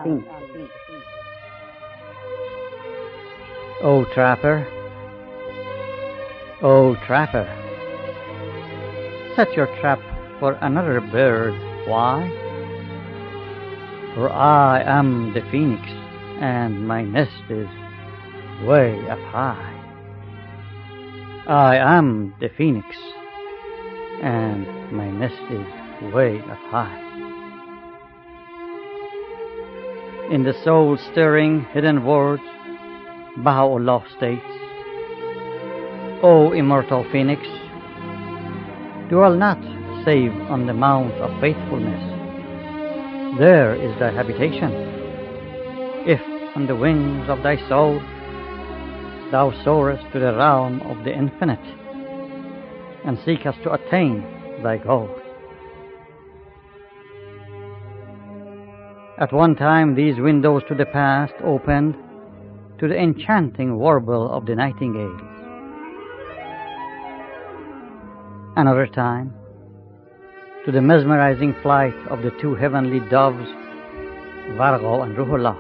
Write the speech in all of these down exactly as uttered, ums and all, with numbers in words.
O trapper, O trapper, set your trap for another bird. Why? For I am the phoenix, and my nest is way up high. I am the phoenix, and my nest is way up high. In the soul-stirring hidden words, Baha'u'llah states, O immortal phoenix, dwell not save on the mount of faithfulness. There is thy habitation. If on the wings of thy soul thou soarest to the realm of the infinite, and seekest to attain thy goal. At one time these windows to the past opened to the enchanting warble of the nightingales. Another time, to the mesmerizing flight of the two heavenly doves, Vargo and Ruhullah.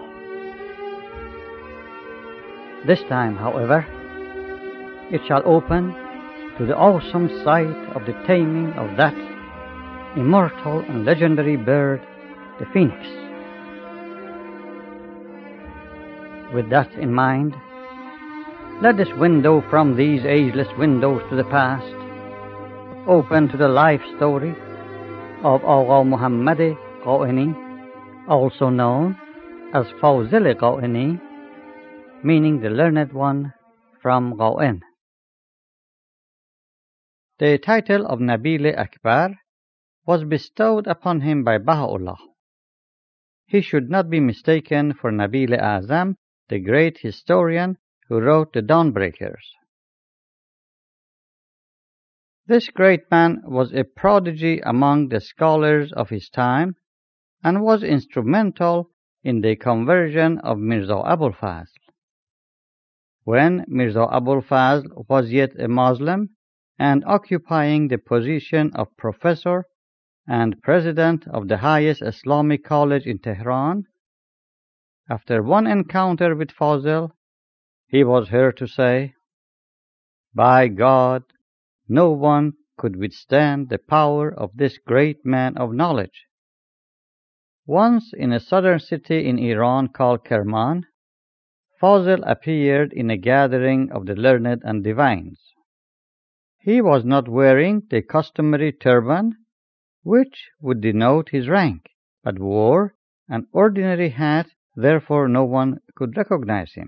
This time, however, it shall open to the awesome sight of the taming of that immortal and legendary bird, the phoenix. With that in mind, let this window from these ageless windows to the past open to the life story of Agha Muhammad Qaini, also known as Fawzil Qaini, meaning the learned one from Qain. The title of Nabil Akbar was bestowed upon him by Baha'u'llah. He should not be mistaken for Nabil Azam, the great historian who wrote the Dawnbreakers. This great man was a prodigy among the scholars of his time and was instrumental in the conversion of Mirza Abul Fazl. When Mirza Abul Fazl was yet a Muslim and occupying the position of professor and president of the highest Islamic college in Tehran, after one encounter with Fazl, he was heard to say, "By God, no one could withstand the power of this great man of knowledge." Once in a southern city in Iran called Kerman, Fazl appeared in a gathering of the learned and divines. He was not wearing the customary turban, which would denote his rank, but wore an ordinary hat, therefore no one could recognize him.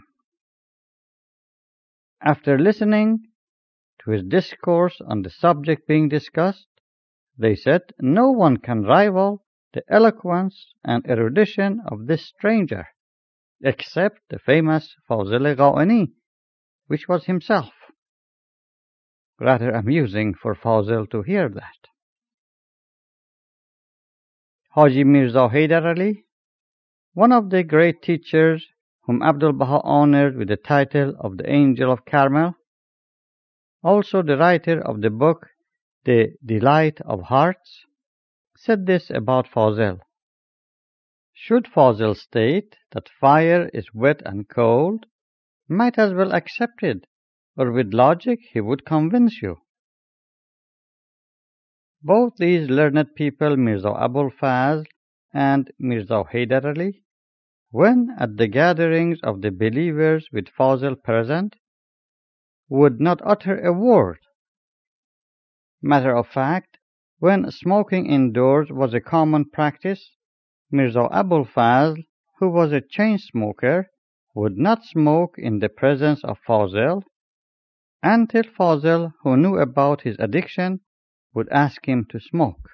After listening to his discourse on the subject being discussed, they said, "No one can rival the eloquence and erudition of this stranger, except the famous Fawzil Qaini, which was himself." Rather amusing for Fazl to hear that. Haji Mirza Haidar Ali, one of the great teachers whom Abdul Baha honored with the title of the Angel of Carmel, also the writer of the book The Delight of Hearts, said this about Fazl. Should Fazl state that fire is wet and cold, might as well accept it, or with logic he would convince you. Both these learned people, Mirza Abul Fazl and Mirza Haidar Ali, when at the gatherings of the believers with Fazl present, would not utter a word. Matter of fact, when smoking indoors was a common practice, Mirza Abul Fazl, who was a chain smoker, would not smoke in the presence of Fazl, until Fazl, who knew about his addiction, would ask him to smoke.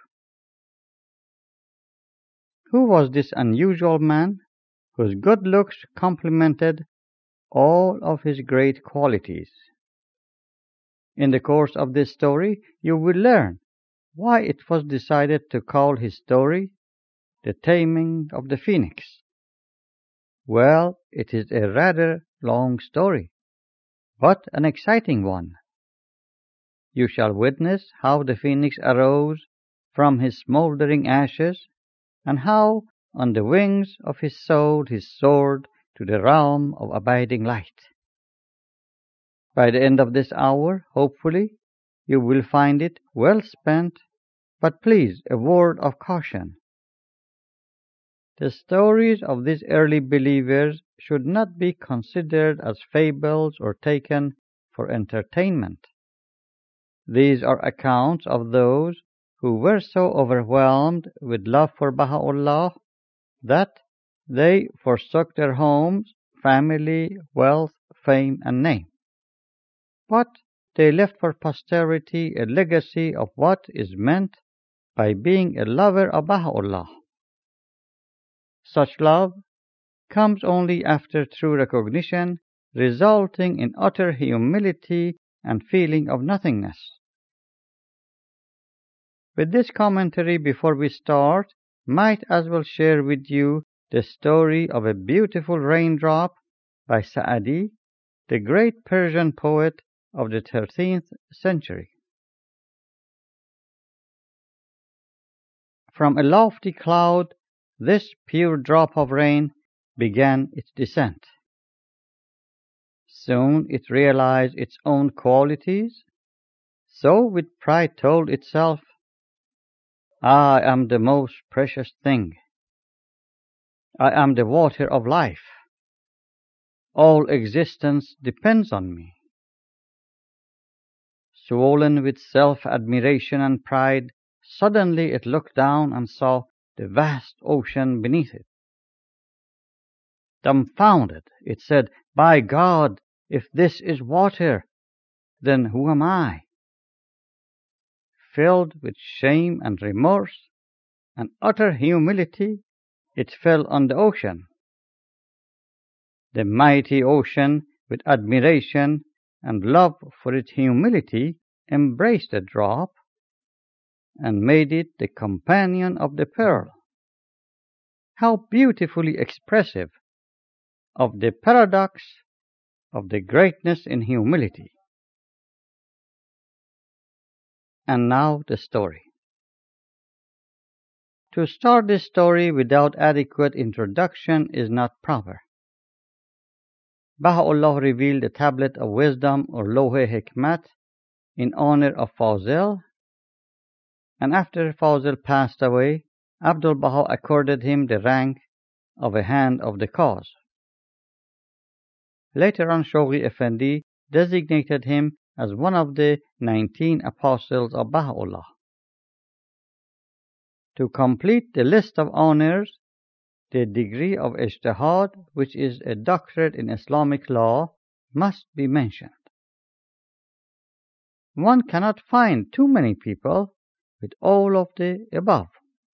Who was this unusual man, whose good looks complemented all of his great qualities? In the course of this story, you will learn why it was decided to call his story The Taming of the Phoenix. Well, it is a rather long story, but an exciting one. You shall witness how the phoenix arose from his smoldering ashes, and how on the wings of his soul he soared to the realm of abiding light. By the end of this hour, hopefully, you will find it well spent, but please, a word of caution. The stories of these early believers should not be considered as fables or taken for entertainment. These are accounts of those who were so overwhelmed with love for Baha'u'llah that they forsook their homes, family, wealth, fame, and name. But they left for posterity a legacy of what is meant by being a lover of Baha'u'llah. Such love comes only after true recognition, resulting in utter humility and feeling of nothingness. With this commentary before we start, might as well share with you the story of a beautiful raindrop by Sa'adi, the great Persian poet of the thirteenth century. From a lofty cloud, this pure drop of rain began its descent. Soon it realized its own qualities, so with pride told itself, I am the most precious thing. I am the water of life. All existence depends on me. Swollen with self-admiration and pride, suddenly it looked down and saw the vast ocean beneath it. Dumbfounded, it said, By God, if this is water, then who am I? Filled with shame and remorse and utter humility, it fell on the ocean. The mighty ocean, with admiration and love for its humility, embraced the drop and made it the companion of the pearl. How beautifully expressive of the paradox of the greatness in humility. And now the story. To start this story without adequate introduction is not proper. Baha'u'llah revealed the tablet of wisdom or Lawh-e-Hikmat in honor of Fazil, and after Fazil passed away, Abdul Baha accorded him the rank of a hand of the cause. Later on, Shoghi Effendi designated him as one of the nineteen apostles of Baha'u'llah. To complete the list of honors, the degree of Ijtihad, which is a doctorate in Islamic law, must be mentioned. One cannot find too many people with all of the above.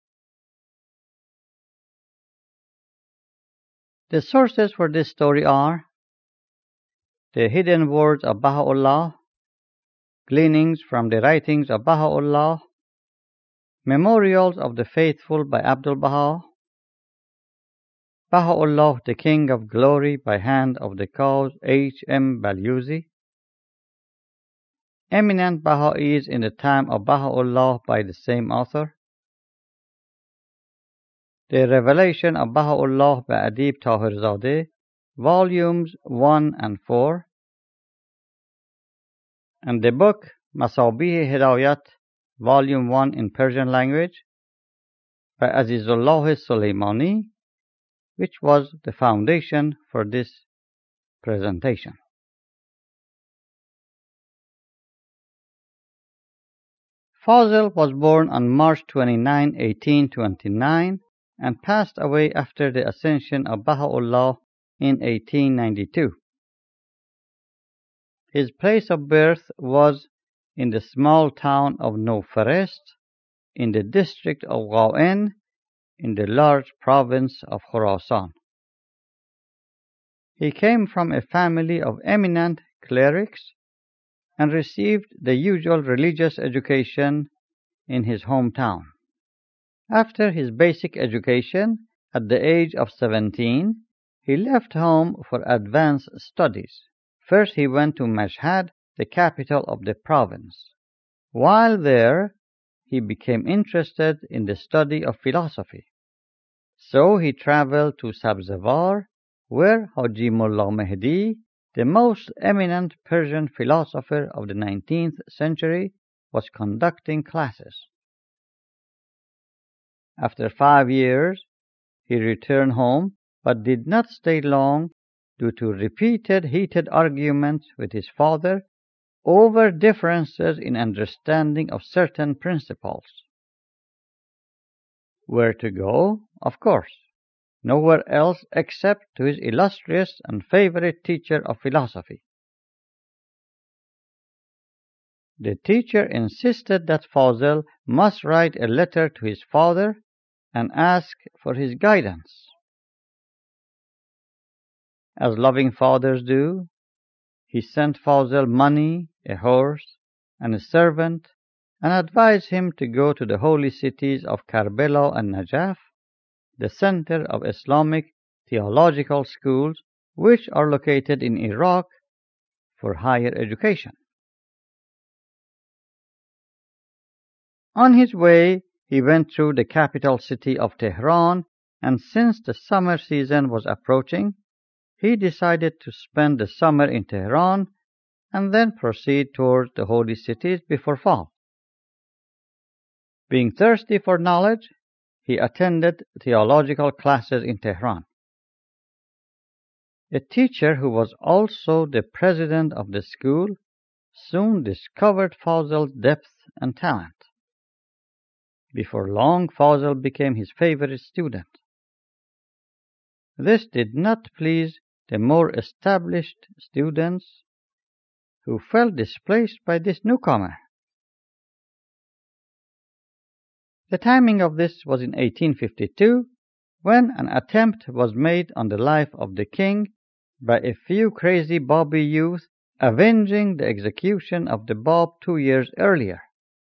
The sources for this story are the hidden words of Baha'u'llah, gleanings from the writings of Baha'u'llah, memorials of the faithful by Abdul Baha, Baha'u'llah, the King of Glory by hand of the cause H M Balyuzi, eminent Baha'is in the time of Baha'u'llah by the same author, the Revelation of Baha'u'llah by Adib Tahirzadeh, volumes one and four, and the book Masabih-e-Hidayat, volume one in Persian language by Azizullah Sulaymani, which was the foundation for this presentation. Fazil was born on March twenty-ninth, eighteen twenty-nine, and passed away after the ascension of Baha'u'llah in eighteen ninety-two. His place of birth was in the small town of Nofarest, in the district of Ghaen, in the large province of Khorasan. He came from a family of eminent clerics and received the usual religious education in his hometown. After his basic education, at the age of seventeen, he left home for advanced studies. First he went to Mashhad, the capital of the province. While there, he became interested in the study of philosophy. So he traveled to Sabzawar, where Haji Mullah Mehdi, the most eminent Persian philosopher of the nineteenth century, was conducting classes. After five years, he returned home, but did not stay long due to repeated heated arguments with his father over differences in understanding of certain principles. Where to go? Of course, nowhere else except to his illustrious and favorite teacher of philosophy. The teacher insisted that Fazl must write a letter to his father and ask for his guidance. As loving fathers do, he sent Fazl money, a horse, and a servant, and advised him to go to the holy cities of Karbala and Najaf, the center of Islamic theological schools, which are located in Iraq, for higher education. On his way, he went through the capital city of Tehran, and since the summer season was approaching, he decided to spend the summer in Tehran and then proceed towards the holy cities before fall. Being thirsty for knowledge, he attended theological classes in Tehran. A teacher who was also the president of the school soon discovered Fazl's depth and talent. Before long, Fazl became his favorite student. This did not please the more established students, who felt displaced by this newcomer. The timing of this was in eighteen fifty-two, when an attempt was made on the life of the king by a few crazy Babi youth avenging the execution of the Bab two years earlier.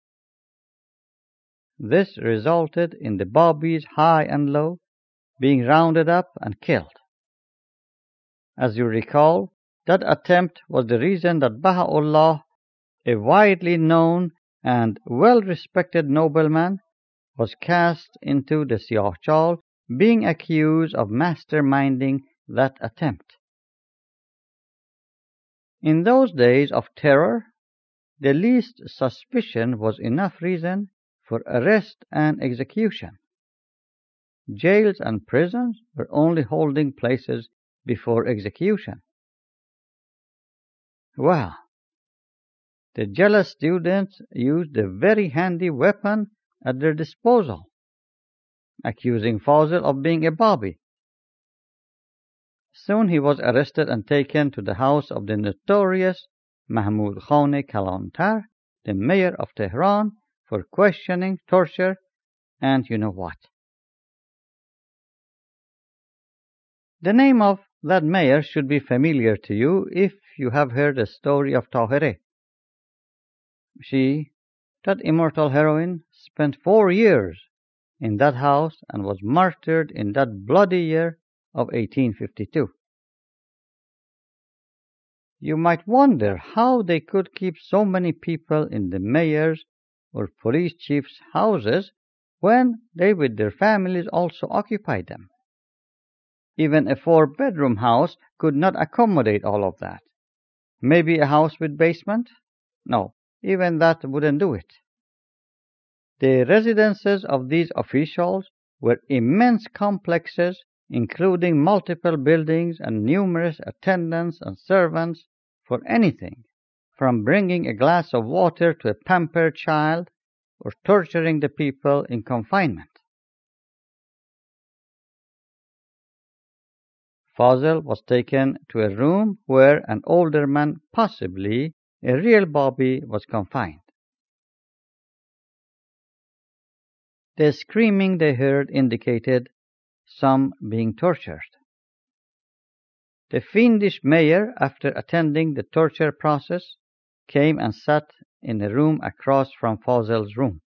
This resulted in the Babis, high and low, being rounded up and killed. As you recall, that attempt was the reason that Baha'u'llah, a widely known and well-respected nobleman, was cast into the Siyahchal, being accused of masterminding that attempt. In those days of terror, the least suspicion was enough reason for arrest and execution. Jails and prisons were only holding places before execution. Well, the jealous students used a very handy weapon at their disposal, accusing Fazl of being a Babi. Soon he was arrested and taken to the house of the notorious Mahmud Khan Kalantar, the mayor of Tehran, for questioning, torture, and you know what. The name of that mayor should be familiar to you if you have heard the story of Tahireh. She, that immortal heroine, spent four years in that house and was martyred in that bloody year of eighteen fifty-two. You might wonder how they could keep so many people in the mayor's or police chief's houses when they with their families also occupied them. Even a four-bedroom house could not accommodate all of that. Maybe a house with basement? No, even that wouldn't do it. The residences of these officials were immense complexes, including multiple buildings and numerous attendants and servants for anything, from bringing a glass of water to a pampered child or torturing the people in confinement. Fazl was taken to a room where an older man, possibly a real Babi, was confined. The screaming they heard indicated some being tortured. The fiendish mayor, after attending the torture process, came and sat in a room across from Fazl's room.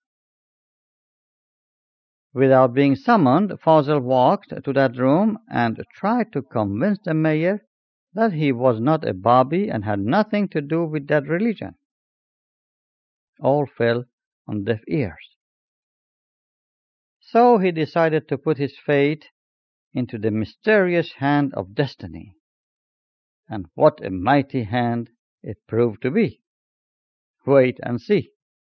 Without being summoned, Fazl walked to that room and tried to convince the mayor that he was not a Babi and had nothing to do with that religion. All fell on deaf ears. So he decided to put his fate into the mysterious hand of destiny. And what a mighty hand it proved to be. Wait and see.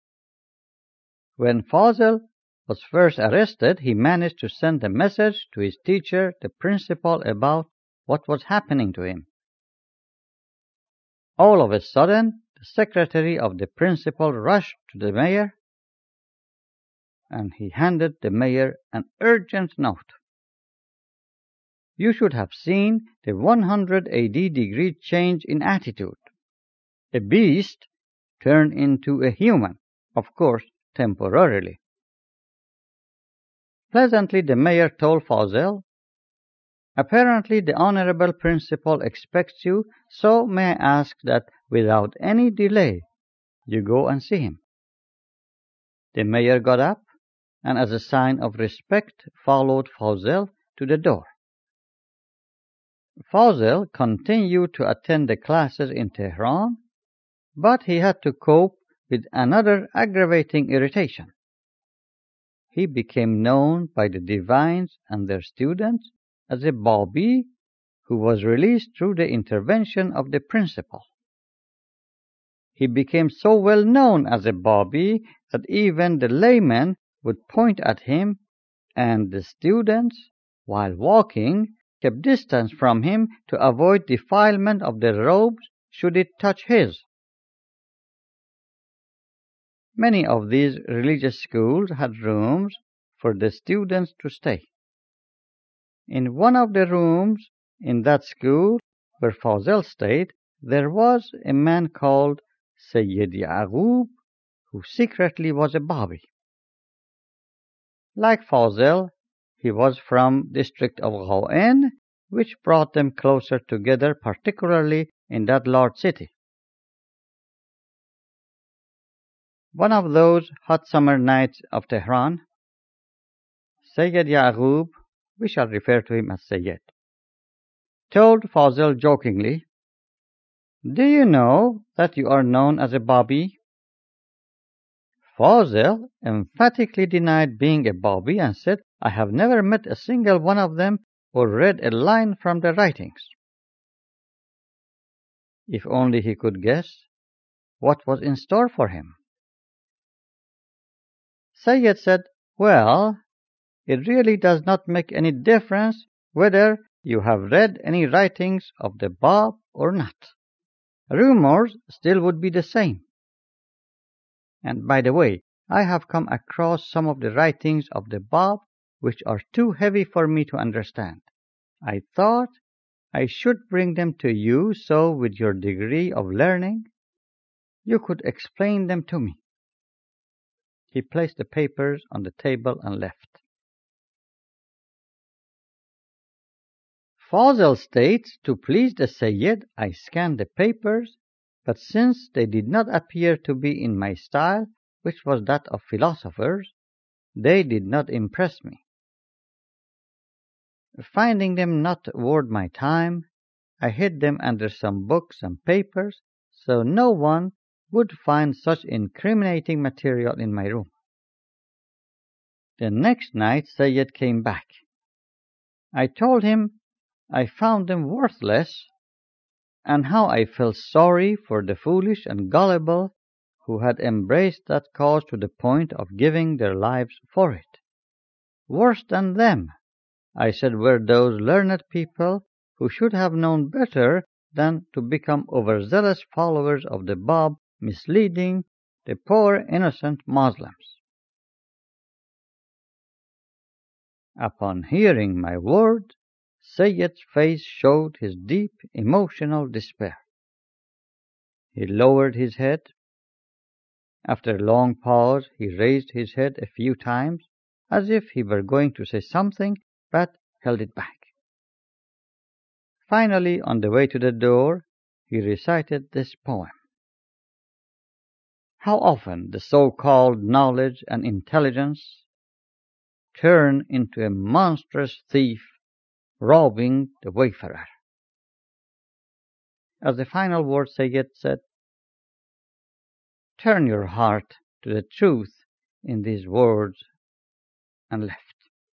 When Fazil was first arrested, he managed to send a message to his teacher, the principal, about what was happening to him. All of a sudden, the secretary of the principal rushed to the mayor, and he handed the mayor an urgent note. You should have seen the one hundred eighty degree change in attitude. A beast turned into a human, of course, temporarily. Pleasantly, the mayor told Fazil, apparently the honorable principal expects you, so may I ask that without any delay you go and see him. The mayor got up, and as a sign of respect followed Fazil to the door. Fazil continued to attend the classes in Tehran, but he had to cope with another aggravating irritation. He became known by the divines and their students as a Babi who was released through the intervention of the principal. He became so well known as a Babi that even the laymen would point at him, and the students, while walking, kept distance from him to avoid defilement of their robes should it touch his. Many of these religious schools had rooms for the students to stay. In one of the rooms in that school where Fazil stayed, there was a man called Sayyid Ya'qub, who secretly was a Babi. Like Fazil, he was from district of Ghauen, which brought them closer together, particularly in that large city. One of those hot summer nights of Tehran, Sayyid Ya'qub, we shall refer to him as Sayyid, told Fazil jokingly, Do you know that you are known as a Babi? Fazil emphatically denied being a Babi and said, I have never met a single one of them or read a line from their writings. If only he could guess what was in store for him. Sayyid said, Well, it really does not make any difference whether you have read any writings of the Bab or not. Rumors still would be the same. And by the way, I have come across some of the writings of the Bab which are too heavy for me to understand. I thought I should bring them to you so with your degree of learning you could explain them to me. He placed the papers on the table and left. Fazil states, to please the Sayyid, I scanned the papers, but since they did not appear to be in my style, which was that of philosophers, they did not impress me. Finding them not worth my time, I hid them under some books and papers, so no one would find such incriminating material in my room. The next night Sayyid came back. I told him I found them worthless, and how I felt sorry for the foolish and gullible who had embraced that cause to the point of giving their lives for it. Worse than them, I said, were those learned people who should have known better than to become overzealous followers of the Bab, misleading the poor innocent Muslims. Upon hearing my words, Sayyid's face showed his deep emotional despair. He lowered his head. After a long pause, he raised his head a few times, as if he were going to say something, but held it back. Finally, on the way to the door, he recited this poem. How often the so-called knowledge and intelligence turn into a monstrous thief robbing the wayfarer. As the final word, Sayyid said, Turn your heart to the truth in these words and left.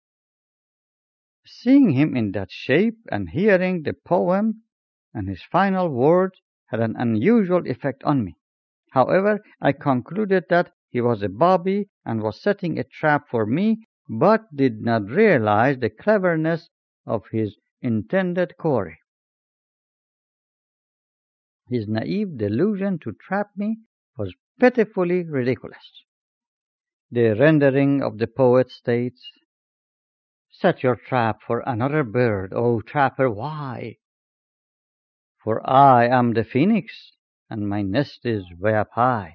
Seeing him in that shape and hearing the poem and his final words had an unusual effect on me. However, I concluded that he was a bobby and was setting a trap for me, but did not realize the cleverness of his intended quarry. His naive delusion to trap me was pitifully ridiculous. The rendering of the poet states, "Set your trap for another bird, O trapper, why? For I am the phoenix, and my nest is way up high."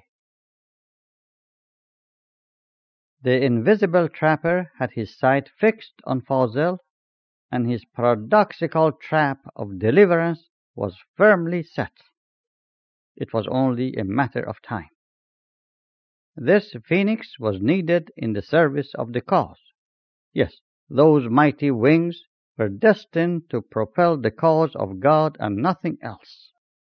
The invisible trapper had his sight fixed on Fawzil, and his paradoxical trap of deliverance was firmly set. It was only a matter of time. This phoenix was needed in the service of the cause. Yes, those mighty wings were destined to propel the cause of God and nothing else.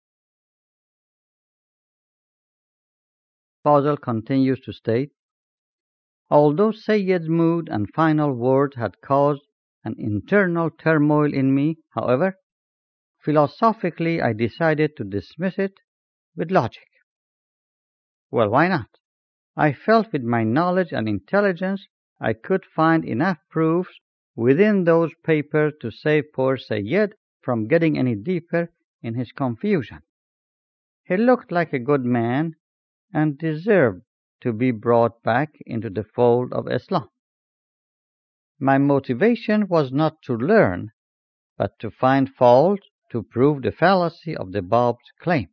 Fawzil continues to state, although Sayyid's mood and final words had caused an internal turmoil in me, however, philosophically I decided to dismiss it with logic. Well, why not? I felt with my knowledge and intelligence I could find enough proofs within those papers to save poor Sayyid from getting any deeper in his confusion. He looked like a good man and deserved to be brought back into the fold of Islam. My motivation was not to learn, but to find fault to prove the fallacy of the Bab's claim.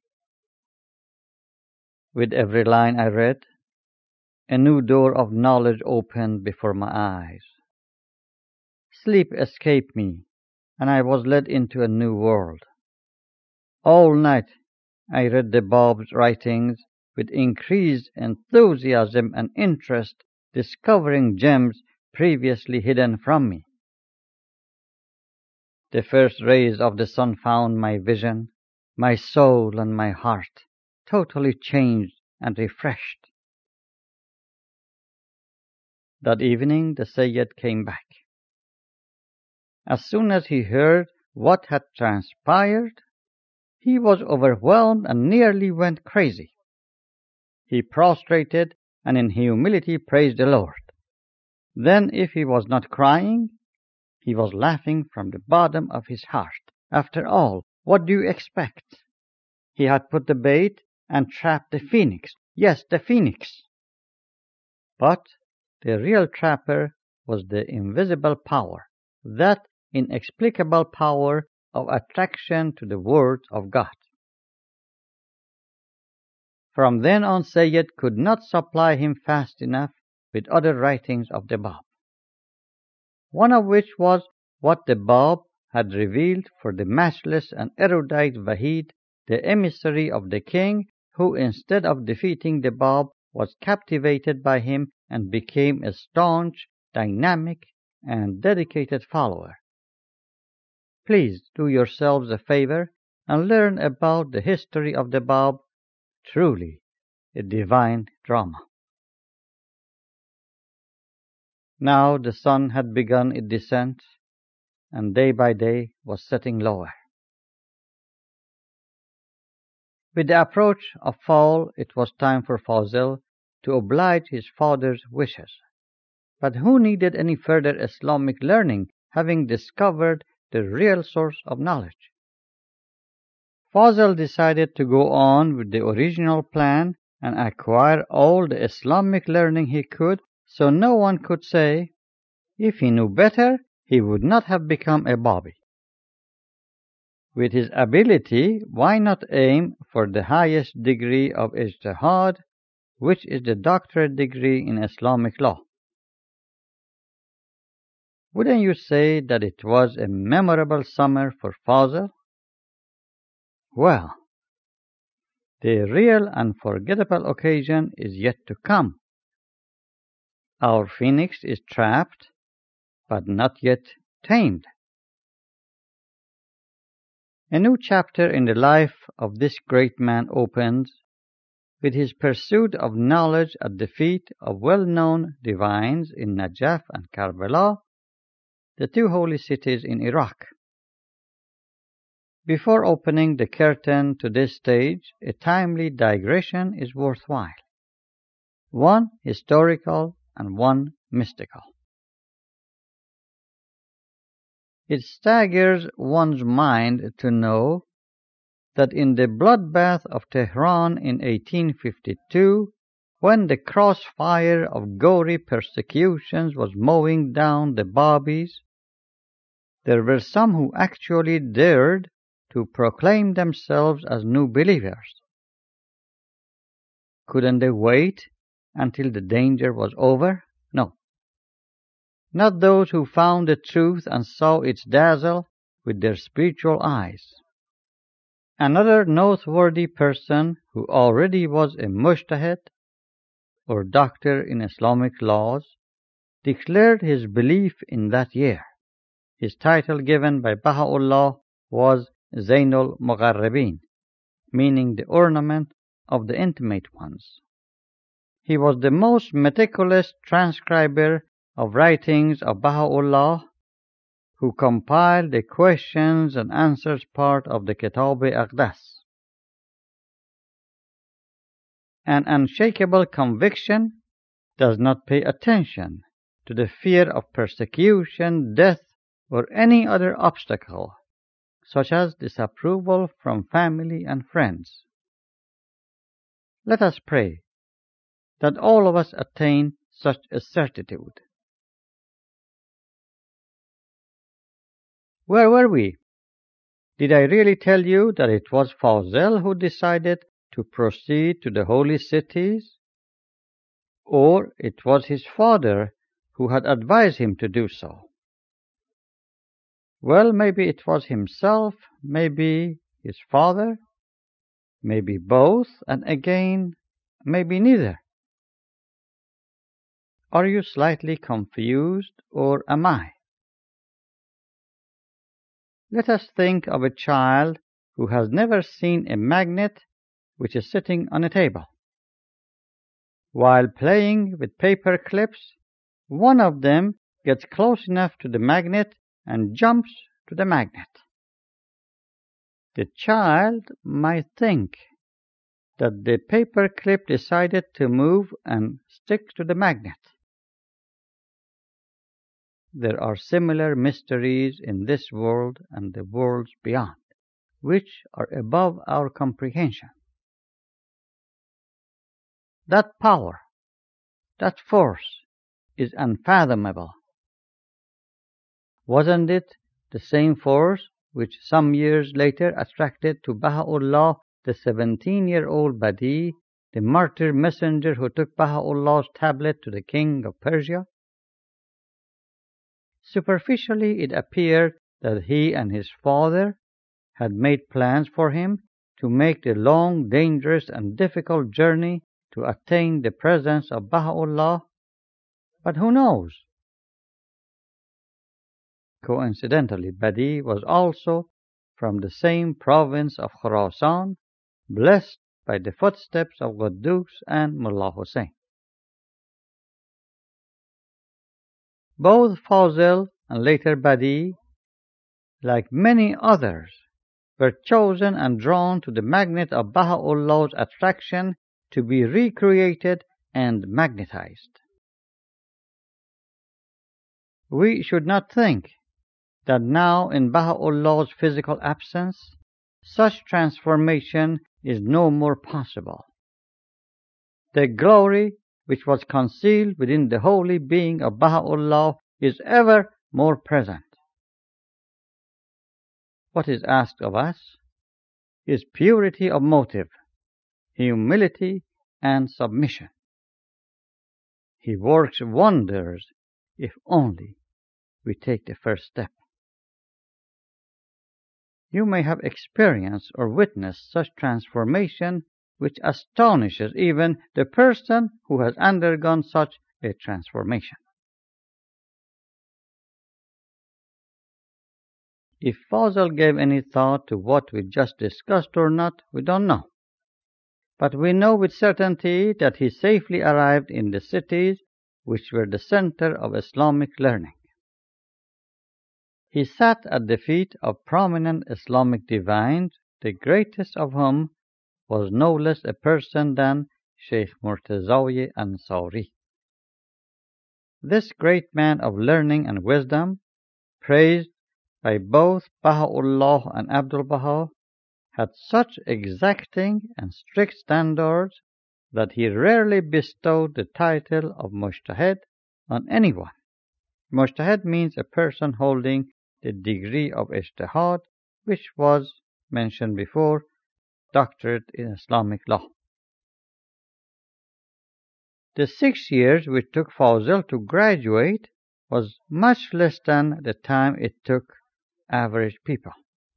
With every line I read, a new door of knowledge opened before my eyes. Sleep escaped me, and I was led into a new world. All night I read the Bab's writings with increased enthusiasm and interest, discovering gems previously hidden from me. The first rays of the sun found my vision, my soul and my heart totally changed and refreshed. That evening the Sayyid came back. As soon as he heard what had transpired, he was overwhelmed and nearly went crazy. He prostrated and in humility praised the Lord. Then, if he was not crying, he was laughing from the bottom of his heart. After all, what do you expect? He had put the bait and trapped the phoenix. Yes, the phoenix. But the real trapper was the invisible power, that inexplicable power of attraction to the words of God. From then on, Sayyid could not supply him fast enough with other writings of the Bab, one of which was what the Bab had revealed for the matchless and erudite Wahid, the emissary of the king, who instead of defeating the Bab was captivated by him and became a staunch, dynamic, and dedicated follower. Please do yourselves a favor and learn about the history of the Bab, truly a divine drama. Now the sun had begun its descent, and day by day was setting lower. With the approach of fall, it was time for Fawzil to oblige his father's wishes. But who needed any further Islamic learning, having discovered the real source of knowledge? Fawzil decided to go on with the original plan and acquire all the Islamic learning he could, so no one could say, if he knew better, he would not have become a Babi. With his ability, why not aim for the highest degree of ijtihad, which is the doctorate degree in Islamic law? Wouldn't you say that it was a memorable summer for Fawzil? Well, the real unforgettable occasion is yet to come. Our phoenix is trapped, but not yet tamed. A new chapter in the life of this great man opens, with his pursuit of knowledge at the feet of well-known divines in Najaf and Karbala, the two holy cities in Iraq. Before opening the curtain to this stage, a timely digression is worthwhile, one historical and one mystical. It staggers one's mind to know that in the bloodbath of Tehran in eighteen fifty-two, when the crossfire of gory persecutions was mowing down the Babis, there were some who actually dared to proclaim themselves as new believers. Couldn't they wait until the danger was over? No. Not those who found the truth and saw its dazzle with their spiritual eyes. Another noteworthy person who already was a mujtahid, or doctor in Islamic laws, declared his belief in that year. His title given by Baha'u'llah was Zainul Mugharrabin, meaning the ornament of the intimate ones. He was the most meticulous transcriber of writings of Baha'u'llah, who compiled the questions and answers part of the Kitab-i-Aqdas. An unshakable conviction does not pay attention to the fear of persecution, death, or any other obstacle, such as disapproval from family and friends. Let us pray that all of us attain such a certitude. Where were we? Did I really tell you that it was Fawzal who decided to proceed to the holy cities? Or it was his father who had advised him to do so? Well, maybe it was himself, maybe his father, maybe both, and again, maybe neither. Are you slightly confused, or am I? Let us think of a child who has never seen a magnet which is sitting on a table. While playing with paper clips, one of them gets close enough to the magnet and jumps to the magnet. The child might think that the paper clip decided to move and stick to the magnet. There are similar mysteries in this world and the worlds beyond, which are above our comprehension. That power, that force, is unfathomable. Wasn't it the same force which some years later attracted to Baha'u'llah the seventeen-year-old Badi, the martyr messenger who took Baha'u'llah's tablet to the king of Persia? Superficially, it appeared that he and his father had made plans for him to make the long, dangerous, and difficult journey to attain the presence of Baha'u'llah, but who knows? Coincidentally, Badi was also from the same province of Khurasan, blessed by the footsteps of Quddus and Mullah Hussein. Both Fawzal and later Badi, like many others, were chosen and drawn to the magnet of Baha'u'llah's attraction to be recreated and magnetized. We should not think that now in Baha'u'llah's physical absence, such transformation is no more possible. The glory which was concealed within the holy being of Baha'u'llah is ever more present. What is asked of us is purity of motive, humility, and submission. He works wonders if only we take the first step. You may have experienced or witnessed such transformation which astonishes even the person who has undergone such a transformation. If Fawzal gave any thought to what we just discussed or not, we don't know. but we know with certainty that he safely arrived in the cities which were the center of Islamic learning. He sat at the feet of prominent Islamic divines, the greatest of whom was no less a person than Sheikh Murtazawi Ansari. This great man of learning and wisdom, praised by both Baha'u'llah and Abdul Baha, had such exacting and strict standards that he rarely bestowed the title of Mujtahid on anyone. Mujtahid means a person holding the degree of Ijtihad, which was mentioned before, doctorate in Islamic law. The six years which took Fawzil to graduate was much less than the time it took average people.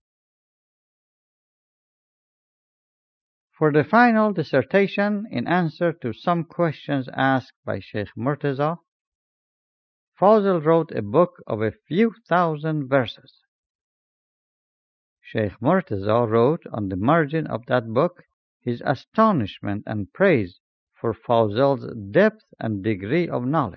For the final dissertation, in answer to some questions asked by Sheikh Murtaza, Fawzil wrote a book of a few thousand verses. Sheikh Murtaza wrote on the margin of that book his astonishment and praise for Fawzil's depth and degree of knowledge.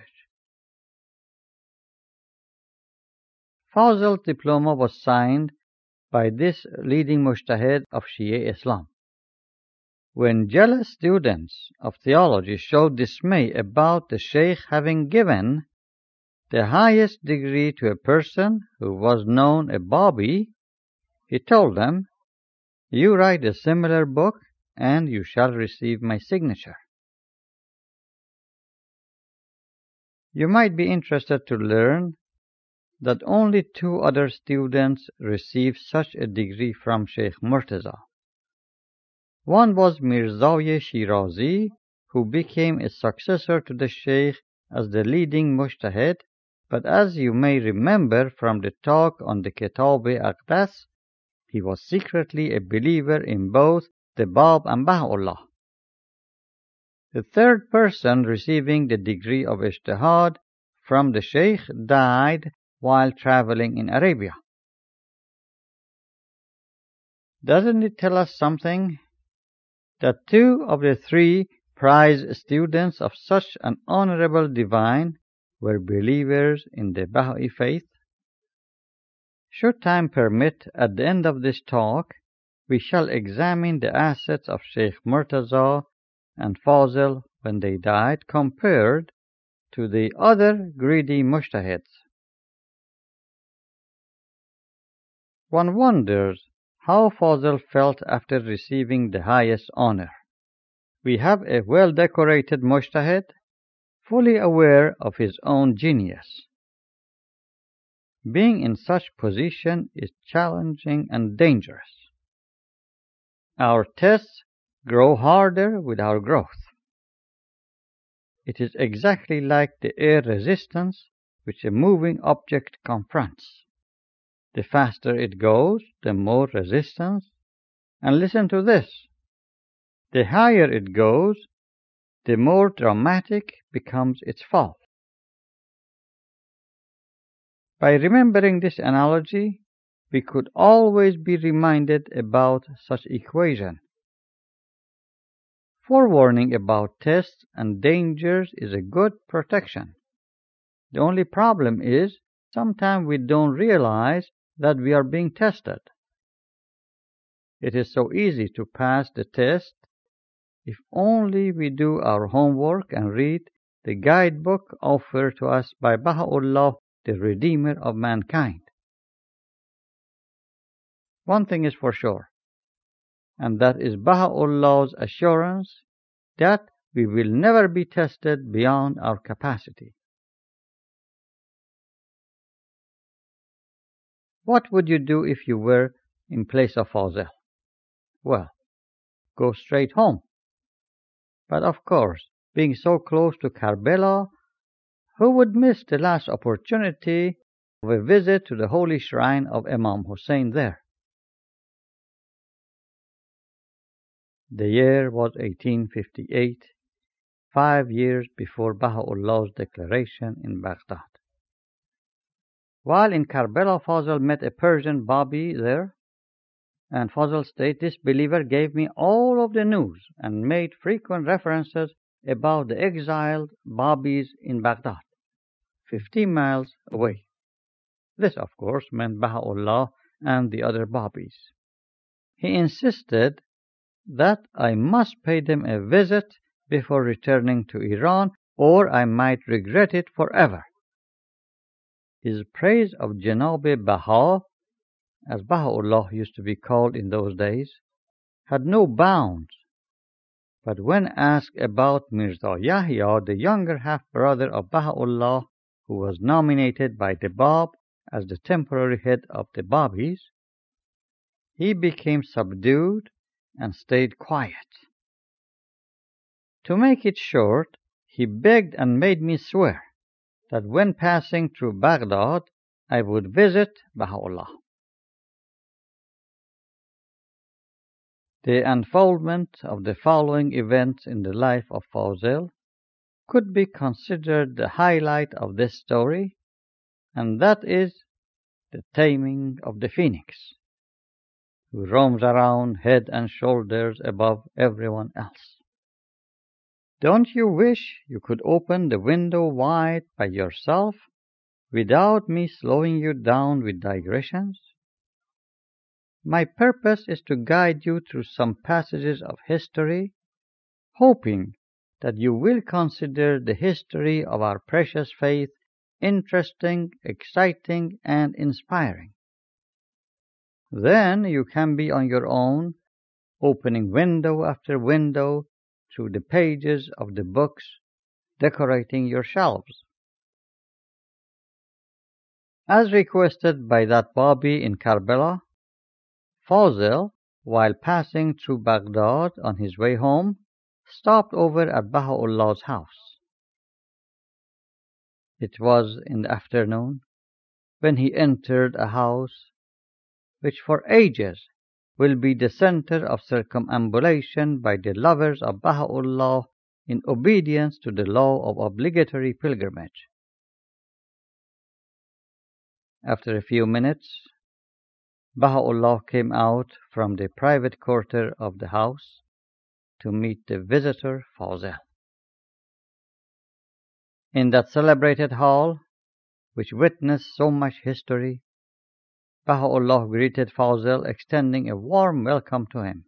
Fawzil's diploma was signed by this leading mujtahid of Shia Islam. When jealous students of theology showed dismay about the Sheikh having given the highest degree to a person who was known a Babi, he told them, "You write a similar book and you shall receive my signature." You might be interested to learn that only two other students received such a degree from Sheikh Murtaza. One was Mirzawi Shirazi, who became a successor to the Sheikh as the leading mujtahid, but as you may remember from the talk on the Kitab-e-Aqdas, he was secretly a believer in both the Bab and Baha'u'llah. The third person receiving the degree of Ijtihad from the Sheikh died while traveling in Arabia. Doesn't it tell us something? That two of the three prize students of such an honorable divine were believers in the Baha'i faith? Should time permit, at the end of this talk, we shall examine the assets of Sheikh Murtaza and Fawzil when they died compared to the other greedy mujtahids. One wonders how Fawzil felt after receiving the highest honor. We have a well-decorated mujtahid, fully aware of his own genius. Being in such position is challenging and dangerous. Our tests grow harder with our growth. It is exactly like the air resistance which a moving object confronts. The faster it goes, the more resistance. And listen to this. The higher it goes, the more dramatic becomes its fall. By remembering this analogy, we could always be reminded about such equation. Forewarning about tests and dangers is a good protection. The only problem is sometimes we don't realize that we are being tested. It is so easy to pass the test if only we do our homework and read the guidebook offered to us by Baha'u'llah, the Redeemer of mankind. One thing is for sure, and that is Baha'u'llah's assurance that we will never be tested beyond our capacity. What would you do if you were in place of Fawzil? Well, go straight home. But of course, being so close to Karbala, who would miss the last opportunity of a visit to the holy shrine of Imam Hussein there? The year was eighteen fifty-eight, five years before Baha'u'llah's declaration in Baghdad. While in Karbala, Fawzil met a Persian Babi there. And Fazl states this believer gave me all of the news and made frequent references about the exiled Babis in Baghdad, fifty miles away. This, of course, meant Baha'u'llah and the other Babis. He insisted that I must pay them a visit before returning to Iran, or I might regret it forever. His praise of Janabi Baha, as Baha'u'llah used to be called in those days, had no bounds. But when asked about Mirza Yahya, the younger half-brother of Baha'u'llah, who was nominated by the Bab as the temporary head of the Babis, he became subdued and stayed quiet. To make it short, he begged and made me swear that when passing through Baghdad, I would visit Baha'u'llah. The unfoldment of the following events in the life of Fazl could be considered the highlight of this story, and that is the taming of the phoenix, who roams around head and shoulders above everyone else. Don't you wish you could open the window wide by yourself without me slowing you down with digressions? My purpose is to guide you through some passages of history, hoping that you will consider the history of our precious faith interesting, exciting, and inspiring. Then you can be on your own, opening window after window through the pages of the books, decorating your shelves. As requested by that Babi in Karbala, Fazl, while passing through Baghdad on his way home, stopped over at Baha'u'llah's house. It was in the afternoon when he entered a house which for ages will be the center of circumambulation by the lovers of Baha'u'llah in obedience to the law of obligatory pilgrimage. After a few minutes, Baha'u'llah came out from the private quarter of the house to meet the visitor Fazl. In that celebrated hall, which witnessed so much history, Baha'u'llah greeted Fazl, extending a warm welcome to him.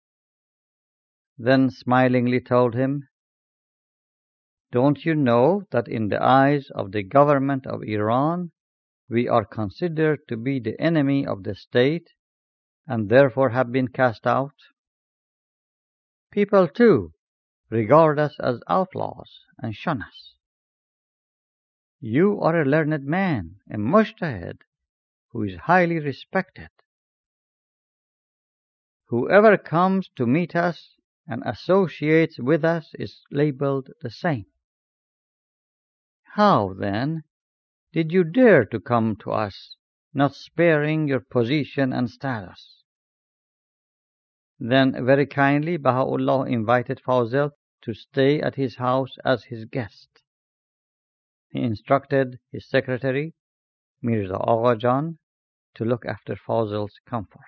Then smilingly told him, "Don't you know that in the eyes of the government of Iran, we are considered to be the enemy of the state and therefore have been cast out? People, too, regard us as outlaws and shun us. You are a learned man, a mujtahid, who is highly respected. Whoever comes to meet us and associates with us is labeled the same. How, then, did you dare to come to us, not sparing your position and status?" Then, very kindly, Baha'u'llah invited Fazl to stay at his house as his guest. He instructed his secretary, Mirza Aghajan, to look after Fazl's comfort.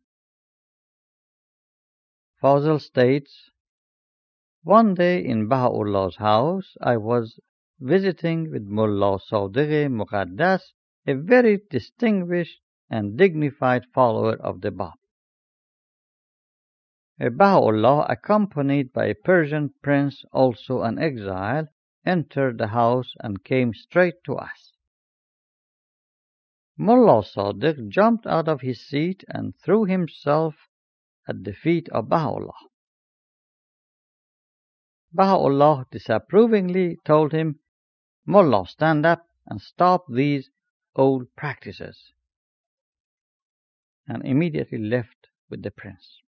Fazl states, "One day in Baha'u'llah's house, I was visiting with Mullah Sadiq Muqaddas, a very distinguished and dignified follower of the Bab. Baha'u'llah, accompanied by a Persian prince, also an exile, entered the house and came straight to us. Mullah Sadiq jumped out of his seat and threw himself at the feet of Baha'u'llah. Baha'u'llah disapprovingly told him, 'Mullah, stand up and stop these old practices,' and immediately left with the prince."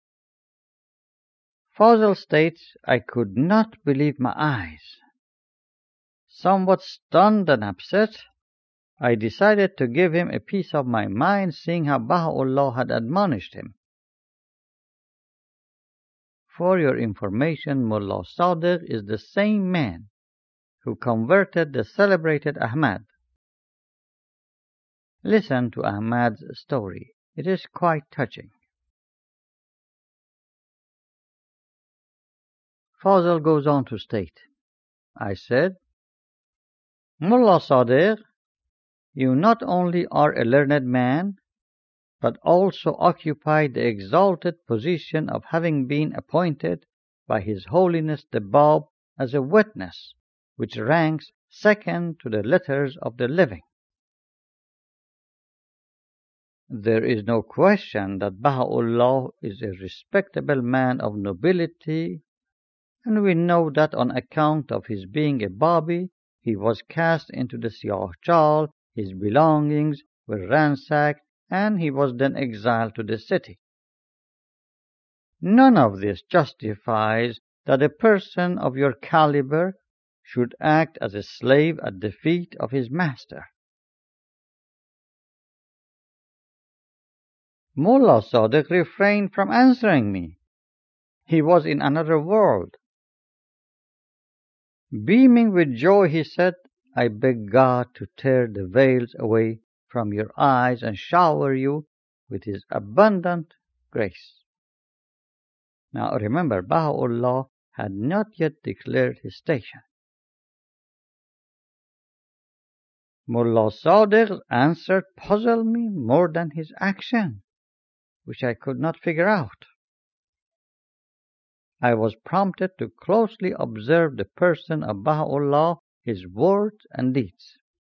Fazl states, "I could not believe my eyes. Somewhat stunned and upset, I decided to give him a piece of my mind, seeing how Baha'u'llah had admonished him. For your information, Mullah Sadiq is the same man who converted the celebrated Ahmad. Listen to Ahmad's story. It is quite touching. Fazl goes on to state, I said, Mullah Sadiq, you not only are a learned man, but also occupy the exalted position of having been appointed by His Holiness the Bab as a witness, which ranks second to the letters of the living. There is no question that Baha'u'llah is a respectable man of nobility, and we know that on account of his being a Babi, he was cast into the Siyah Chal, his belongings were ransacked, and he was then exiled to the city. None of this justifies that a person of your caliber should act as a slave at the feet of his master. Mullah Sadiq refrained from answering me. He was in another world. Beaming with joy, he said, I beg God to tear the veils away from your eyes and shower you with His abundant grace. Now remember, Baha'u'llah had not yet declared his station. Mullah Sadiq's answer puzzled me more than his action, which I could not figure out. I was prompted to closely observe the person of Baha'u'llah, his words and deeds.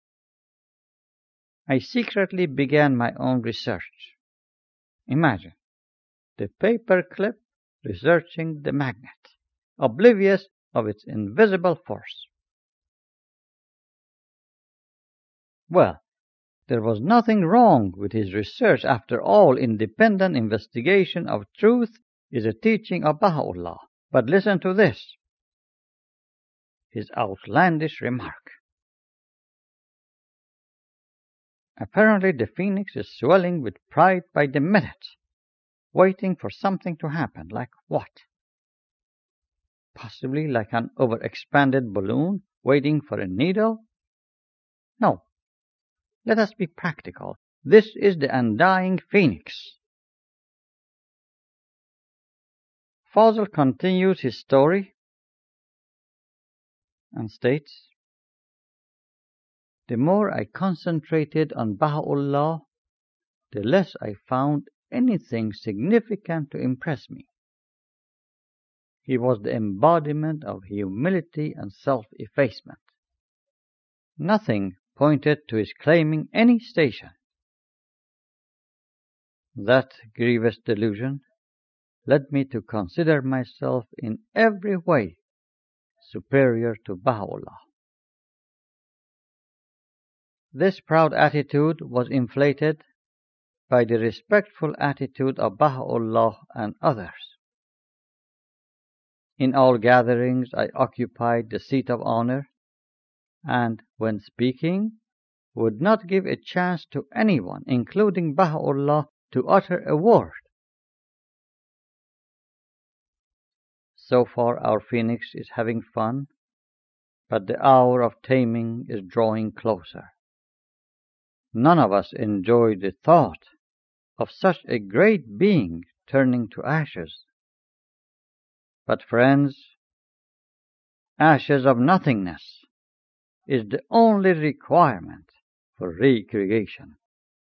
I secretly began my own research. Imagine, the paperclip researching the magnet, oblivious of its invisible force. Well, there was nothing wrong with his research. After all, independent investigation of truth is a teaching of Baha'u'llah. But listen to this, his outlandish remark. Apparently the phoenix is swelling with pride by the minute, waiting for something to happen. Like what? Possibly like an overexpanded balloon waiting for a needle? No. Let us be practical. This is the undying phoenix. Fazl continues his story and states, the more I concentrated on Baha'u'llah, the less I found anything significant to impress me. He was the embodiment of humility and self-effacement. Nothing pointed to his claiming any station. That grievous delusion led me to consider myself in every way superior to Baha'u'llah. This proud attitude was inflated by the respectful attitude of Baha'u'llah and others. In all gatherings I occupied the seat of honor, and when speaking, would not give a chance to anyone, including Baha'u'llah, to utter a word. So far our phoenix is having fun, but the hour of taming is drawing closer. None of us enjoy the thought of such a great being turning to ashes. But friends, ashes of nothingness is the only requirement for recreation.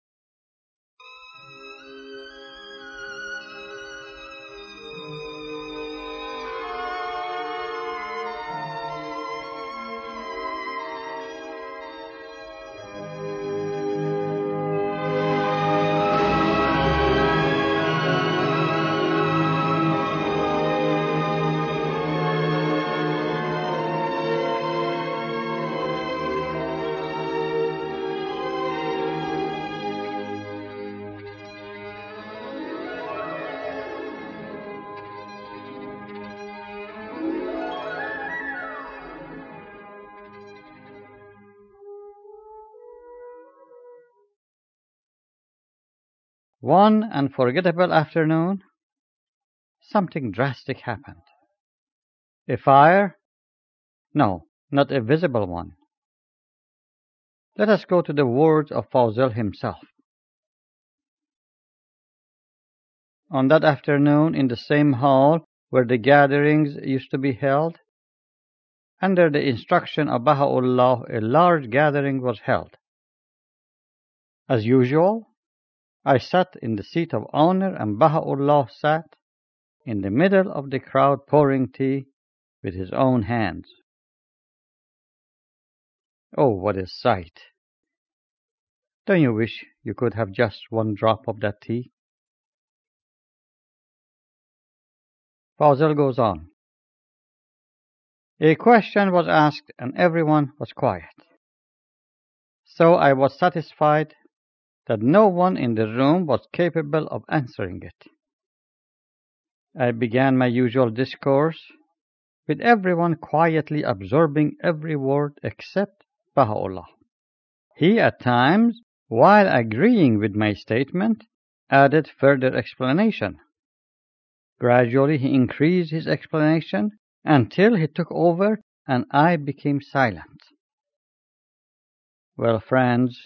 One unforgettable afternoon, something drastic happened. A fire? No, not a visible one. Let us go to the words of Fazl himself. On that afternoon, in the same hall where the gatherings used to be held. Under the instruction of Baha'u'llah, a large gathering was held. As usual, I sat in the seat of honor, and Baha'u'llah sat in the middle of the crowd pouring tea with his own hands. Oh, what a sight! Don't you wish you could have just one drop of that tea? Fazil goes on. A question was asked and everyone was quiet. So I was satisfied that no one in the room was capable of answering it. I began my usual discourse, with everyone quietly absorbing every word except Baha'u'llah. He at times, while agreeing with my statement, added further explanation. Gradually he increased his explanation until he took over and I became silent. Well, friends,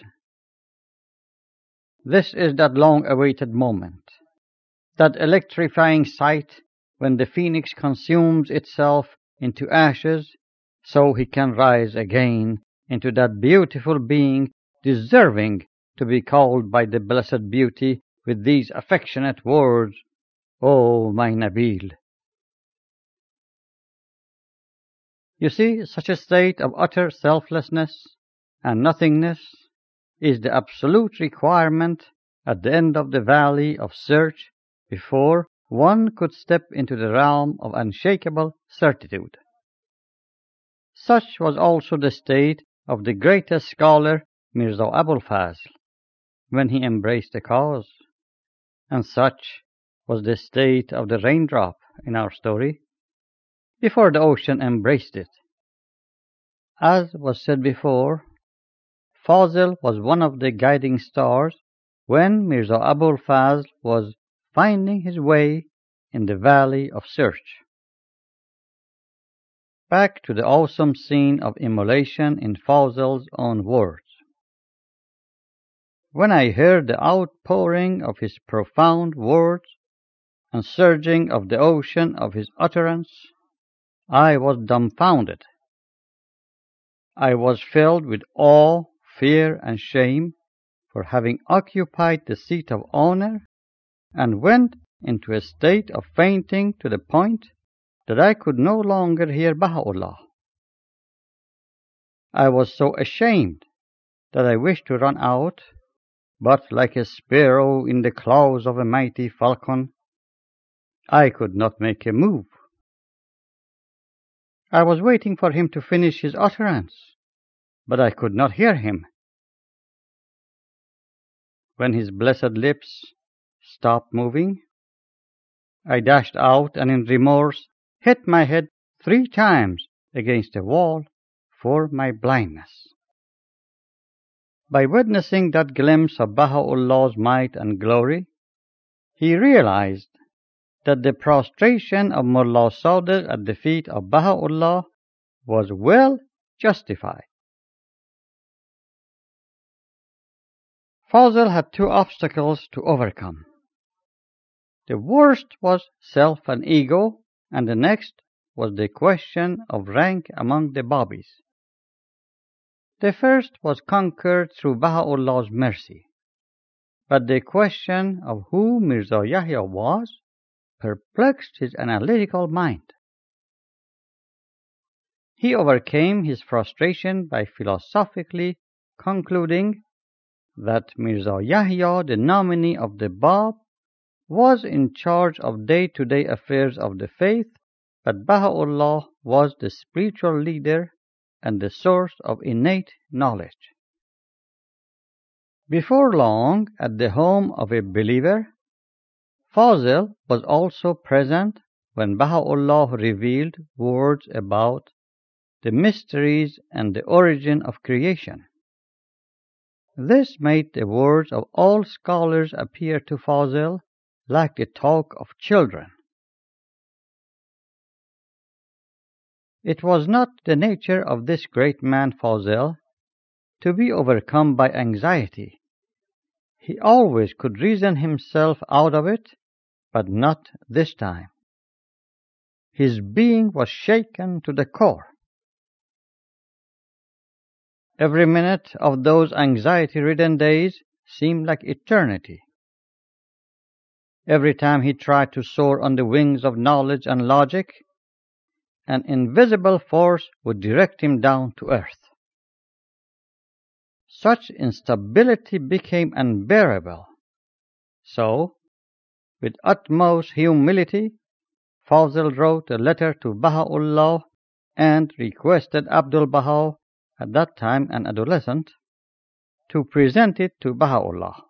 this is that long-awaited moment, that electrifying sight when the phoenix consumes itself into ashes so he can rise again into that beautiful being deserving to be called by the Blessed Beauty with these affectionate words, "Oh, my Nabil." You see, such a state of utter selflessness and nothingness is the absolute requirement at the end of the valley of search before one could step into the realm of unshakable certitude. Such was also the state of the greatest scholar, Mirza Abul Fazl, when he embraced the cause, and such was the state of the raindrop in our story before the ocean embraced it. As was said before, Fazl was one of the guiding stars when Mirza Abul Fazl was finding his way in the valley of search. Back to the awesome scene of immolation in Fazl's own words. When I heard the outpouring of his profound words and surging of the ocean of his utterance, I was dumbfounded. I was filled with awe, fear, and shame for having occupied the seat of honor, and went into a state of fainting to the point that I could no longer hear Baha'u'llah. I was so ashamed that I wished to run out, but like a sparrow in the claws of a mighty falcon, I could not make a move. I was waiting for him to finish his utterance, but I could not hear him. When his blessed lips stopped moving, I dashed out and in remorse hit my head three times against a wall for my blindness. By witnessing that glimpse of Baha'u'llah's might and glory, he realized that the prostration of Mullah Sadiq at the feet of Baha'u'llah was well justified. Fazl had two obstacles to overcome. The worst was self and ego, and the next was the question of rank among the Babis. The first was conquered through Baha'u'llah's mercy, but the question of who Mirza Yahya was perplexed his analytical mind. He overcame his frustration by philosophically concluding that Mirza Yahya, the nominee of the Bab, was in charge of day-to-day affairs of the faith, but Baha'u'llah was the spiritual leader and the source of innate knowledge. Before long, at the home of a believer, Fazl was also present when Baha'u'llah revealed words about the mysteries and the origin of creation. This made the words of all scholars appear to Fazl like the talk of children. It was not the nature of this great man Fazl to be overcome by anxiety. He always could reason himself out of it, but not this time. His being was shaken to the core. Every minute of those anxiety-ridden days seemed like eternity. Every time he tried to soar on the wings of knowledge and logic, an invisible force would direct him down to earth. Such instability became unbearable. So, with utmost humility, Fazl wrote a letter to Baha'u'llah and requested Abdul-Baha, at that time an adolescent, to present it to Baha'u'llah.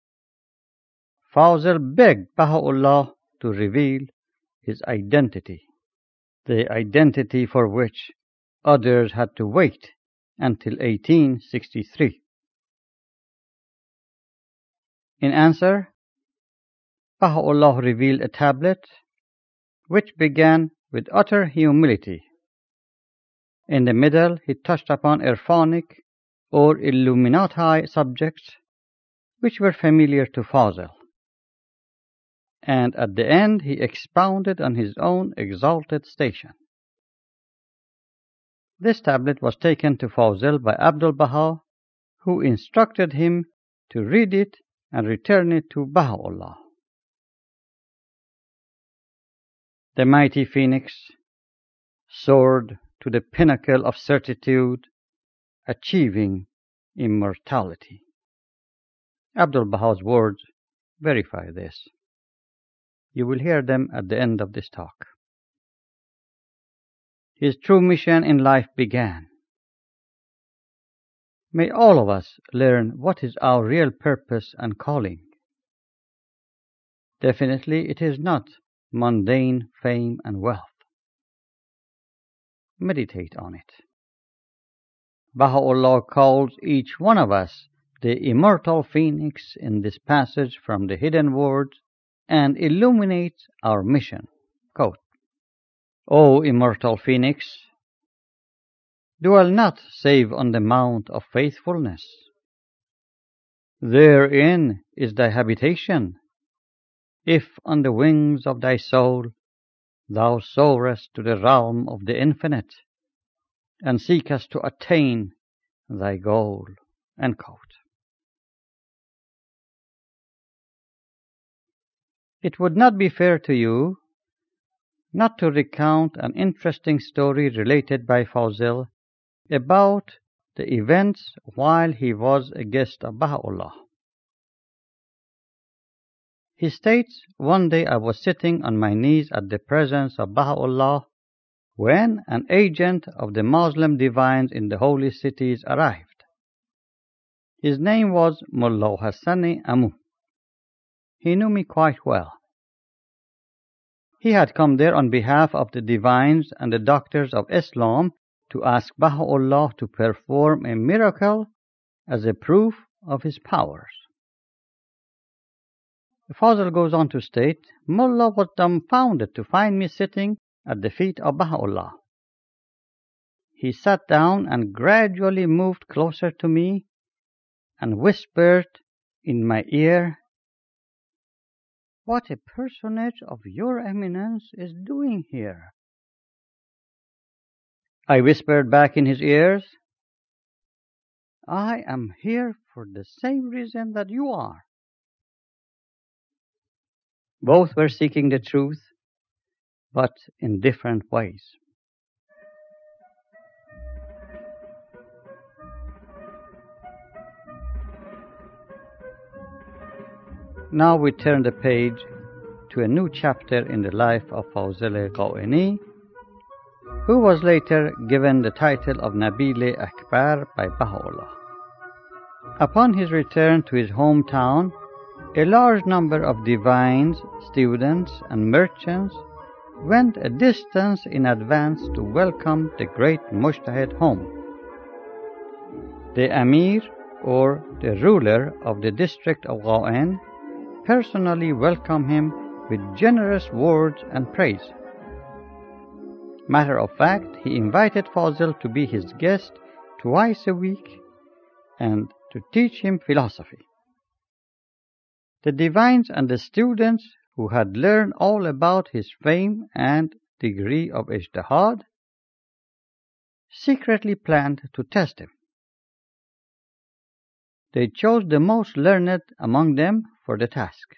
Fazl begged Baha'u'llah to reveal his identity, the identity for which others had to wait until eighteen sixty-three. In answer, Baha'u'llah revealed a tablet which began with utter humility. In the middle, he touched upon Irfanic or Illuminati subjects which were familiar to Fazl. And at the end, he expounded on his own exalted station. This tablet was taken to Fazl by Abdul-Baha, who instructed him to read it and return it to Baha'u'llah. The mighty phoenix soared to the pinnacle of certitude, achieving immortality. Abdul-Baha's words verify this. You will hear them at the end of this talk. His true mission in life began. May all of us learn what is our real purpose and calling. Definitely it is not mundane fame and wealth. Meditate on it. Baha'u'llah calls each one of us the immortal phoenix in this passage from the hidden words and illuminates our mission. Quote, O immortal phoenix, dwell not save on the mount of faithfulness. Therein is thy habitation, if on the wings of thy soul thou soarest to the realm of the infinite, and seekest to attain thy goal. End quote. It would not be fair to you not to recount an interesting story related by Fazl about the events while he was a guest of Baha'u'llah. He states, one day I was sitting on my knees at the presence of Baha'u'llah when an agent of the Muslim divines in the holy cities arrived. His name was Mullah Hassani Amu. He knew me quite well. He had come there on behalf of the divines and the doctors of Islam to ask Baha'u'llah to perform a miracle as a proof of his powers. Fazl goes on to state, Mullah was dumbfounded to find me sitting at the feet of Baha'u'llah. He sat down and gradually moved closer to me and whispered in my ear, What a personage of your eminence is doing here? I whispered back in his ears, I am here for the same reason that you are. Both were seeking the truth, but in different ways. Now we turn the page to a new chapter in the life of Fawzul Qaini, who was later given the title of Nabil Akbar by Baha'u'llah. Upon his return to his hometown, a large number of divines, students, and merchants went a distance in advance to welcome the great Mujtahid home. The Amir, or the ruler of the district of Qain, personally welcomed him with generous words and praise. Matter of fact, he invited Fazl to be his guest twice a week and to teach him philosophy. The divines and the students who had learned all about his fame and degree of ijtihad, secretly planned to test him. They chose the most learned among them for the task.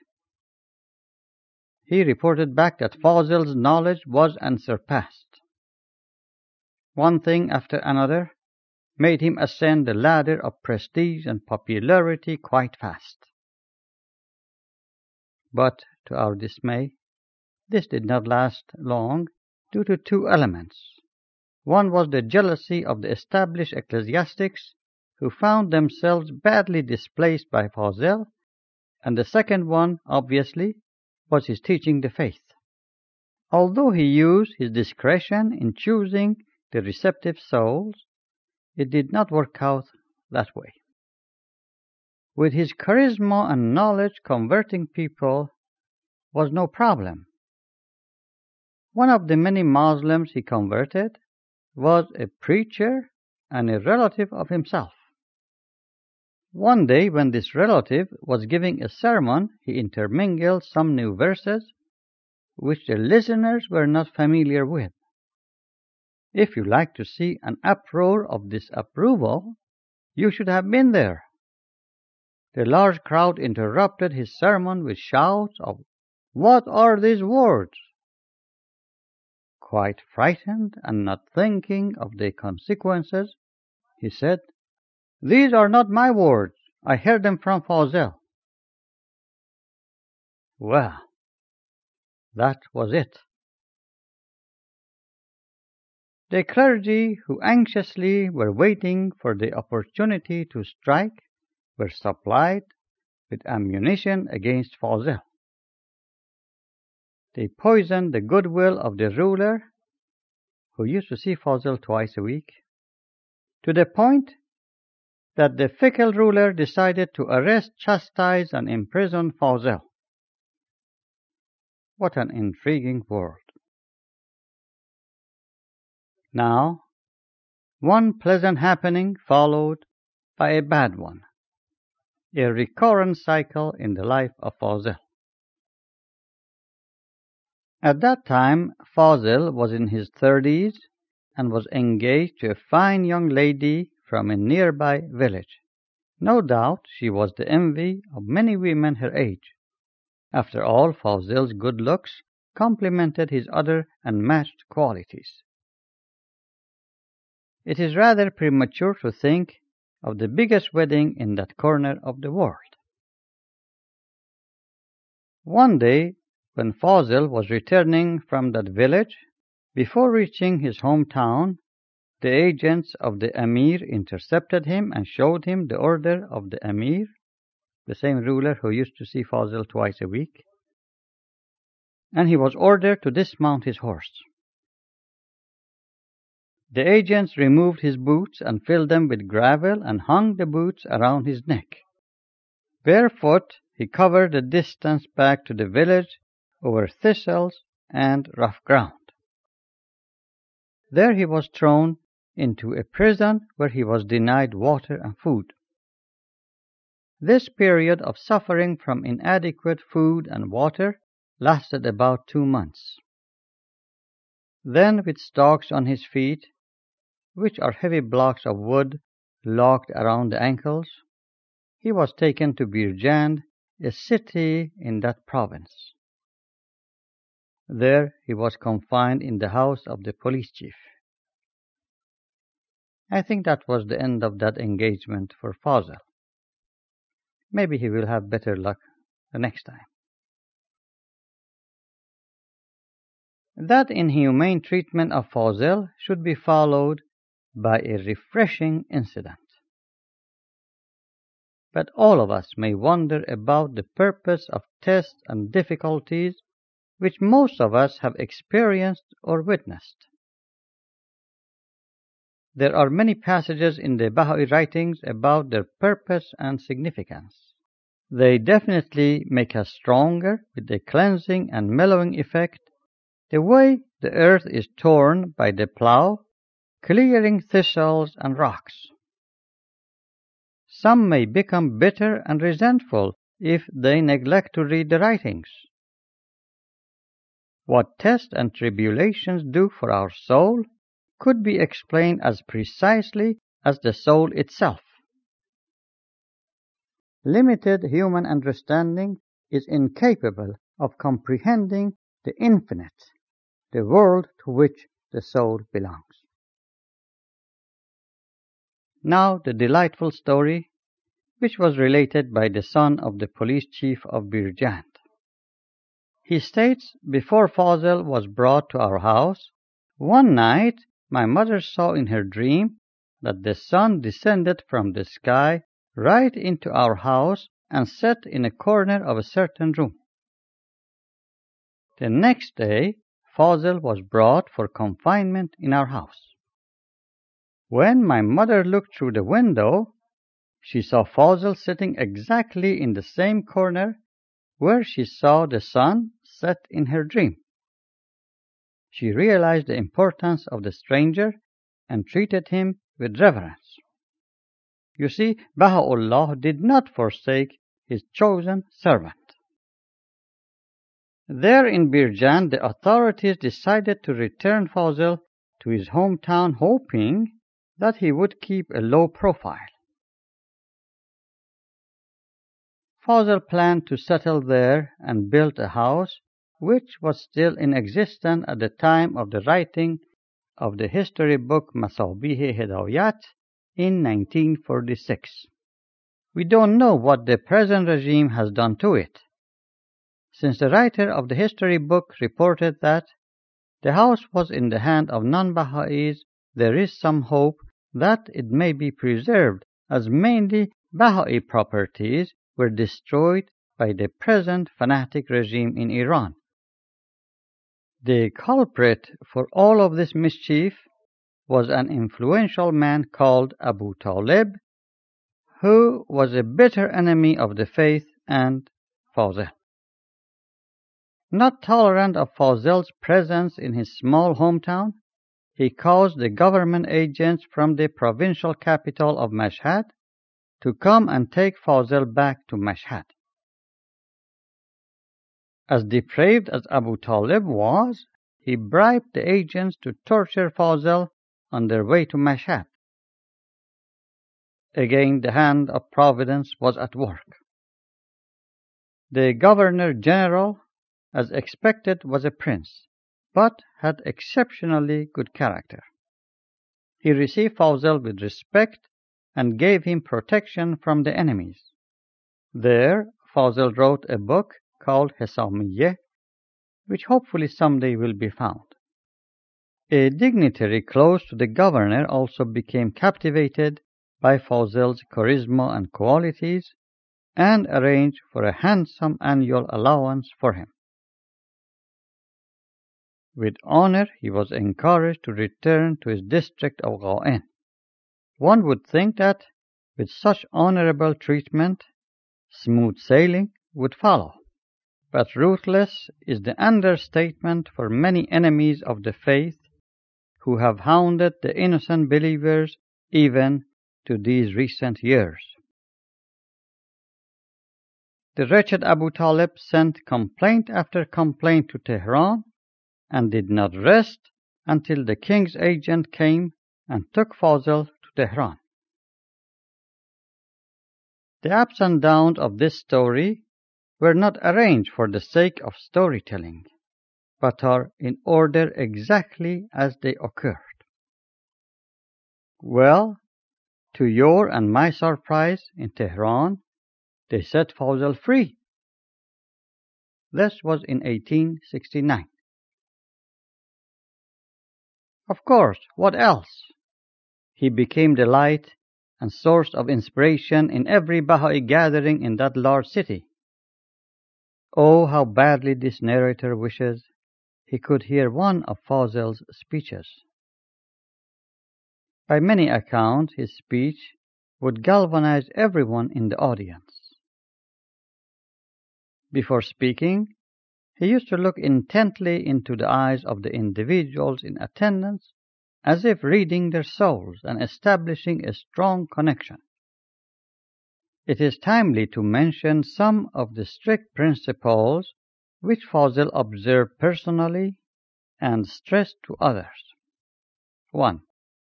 He reported back that Fazil's knowledge was unsurpassed. One thing after another made him ascend the ladder of prestige and popularity quite fast. But, to our dismay, this did not last long due to two elements. One was the jealousy of the established ecclesiastics who found themselves badly displaced by Fazil, and the second one, obviously, was his teaching the faith. Although he used his discretion in choosing the receptive souls, it did not work out that way. With his charisma and knowledge, converting people was no problem. One of the many Muslims he converted was a preacher and a relative of himself. One day, when this relative was giving a sermon, he intermingled some new verses which the listeners were not familiar with. If you like to see an uproar of disapproval, you should have been there. The large crowd interrupted his sermon with shouts of, "What are these words?" Quite frightened and not thinking of the consequences, he said, "These are not my words. I heard them from Fazil." Well, that was it. The clergy, who anxiously were waiting for the opportunity to strike, were supplied with ammunition against Fazil. They poisoned the goodwill of the ruler, who used to see Fazil twice a week, to the point that the fickle ruler decided to arrest, chastise, and imprison Fazil. What an intriguing world. Now, one pleasant happening followed by a bad one, a recurrent cycle in the life of Fazil. At that time, Fazil was in his thirties and was engaged to a fine young lady from a nearby village. No doubt she was the envy of many women her age. After all, Fazil's good looks complemented his other unmatched qualities. It is rather premature to think of the biggest wedding in that corner of the world. One day, when Fazil was returning from that village, before reaching his hometown, the agents of the Emir intercepted him and showed him the order of the Emir, the same ruler who used to see Fazil twice a week, and he was ordered to dismount his horse. The agents removed his boots and filled them with gravel and hung the boots around his neck. Barefoot, he covered the distance back to the village over thistles and rough ground. There he was thrown into a prison where he was denied water and food. This period of suffering from inadequate food and water lasted about two months. Then, with stocks on his feet, which are heavy blocks of wood locked around the ankles, he was taken to Birjand, a city in that province. There he was confined in the house of the police chief. I think that was the end of that engagement for Fazil. Maybe he will have better luck the next time. That inhumane treatment of Fazil should be followed by a refreshing incident. But all of us may wonder about the purpose of tests and difficulties which most of us have experienced or witnessed. There are many passages in the Baha'i writings about their purpose and significance. They definitely make us stronger with a cleansing and mellowing effect, the way the earth is torn by the plow, clearing thistles and rocks. Some may become bitter and resentful if they neglect to read the writings. What tests and tribulations do for our soul could be explained as precisely as the soul itself. Limited human understanding is incapable of comprehending the infinite, the world to which the soul belongs. Now the delightful story, which was related by the son of the police chief of Birjand. He states, before Fazil was brought to our house, one night my mother saw in her dream that the sun descended from the sky right into our house and sat in a corner of a certain room. The next day, Fazil was brought for confinement in our house. When my mother looked through the window, she saw Fazil sitting exactly in the same corner where she saw the sun set in her dream. She realized the importance of the stranger and treated him with reverence. You see, Baha'u'llah did not forsake his chosen servant. There in Birjan, the authorities decided to return Fazil to his hometown, hoping that he would keep a low profile. Fazil planned to settle there and build a house which was still in existence at the time of the writing of the history book Masabih Hidayat in nineteen forty-six. We don't know what the present regime has done to it, since the writer of the history book reported that the house was in the hand of non-Baha'is. There is some hope that it may be preserved, as mainly Baha'i properties were destroyed by the present fanatic regime in Iran. The culprit for all of this mischief was an influential man called Abu Talib, who was a bitter enemy of the faith and Fazil. Not tolerant of Fazil's presence in his small hometown, he caused the government agents from the provincial capital of Mashhad to come and take Fazil back to Mashhad. As depraved as Abu Talib was, he bribed the agents to torture Fazil on their way to Mashhad. Again, the hand of Providence was at work. The Governor General, as expected, was a prince, but had exceptionally good character. He received Fazil with respect and gave him protection from the enemies. There, Fazil wrote a book called Hesamiyeh, which hopefully someday will be found. A dignitary close to the governor also became captivated by Fazil's charisma and qualities and arranged for a handsome annual allowance for him. With honor, he was encouraged to return to his district of Ghaen. One would think that, with such honorable treatment, smooth sailing would follow. But ruthless is the understatement for many enemies of the faith who have hounded the innocent believers even to these recent years. The wretched Abu Talib sent complaint after complaint to Tehran and did not rest until the king's agent came and took Fazil to Tehran. The ups and downs of this story were not arranged for the sake of storytelling, but are in order exactly as they occurred. Well, to your and my surprise, in Tehran, they set Fazil free. This was in eighteen sixty-nine. Of course, what else? He became the light and source of inspiration in every Baha'i gathering in that large city. Oh, how badly this narrator wishes he could hear one of Fazil's speeches. By many accounts, his speech would galvanize everyone in the audience. Before speaking, he used to look intently into the eyes of the individuals in attendance, as if reading their souls and establishing a strong connection. It is timely to mention some of the strict principles which Fazil observed personally and stressed to others. one.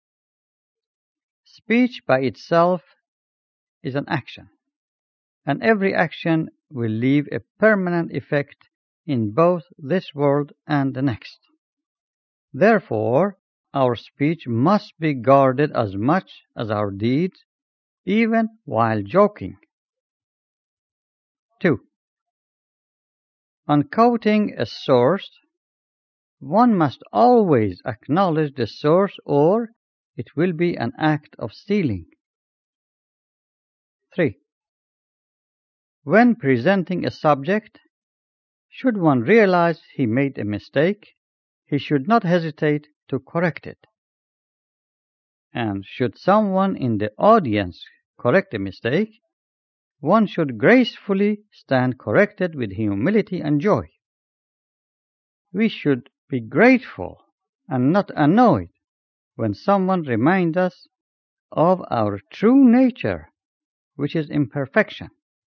Speech by itself is an action, and every action will leave a permanent effect in both this world and the next. Therefore, our speech must be guarded as much as our deeds, even while joking. two. On quoting a source, one must always acknowledge the source or it will be an act of stealing. three. When presenting a subject, should one realize he made a mistake, he should not hesitate to correct it. And should someone in the audience correct a mistake, one should gracefully stand corrected with humility and joy. We should be grateful and not annoyed when someone reminds us of our true nature, which is imperfection.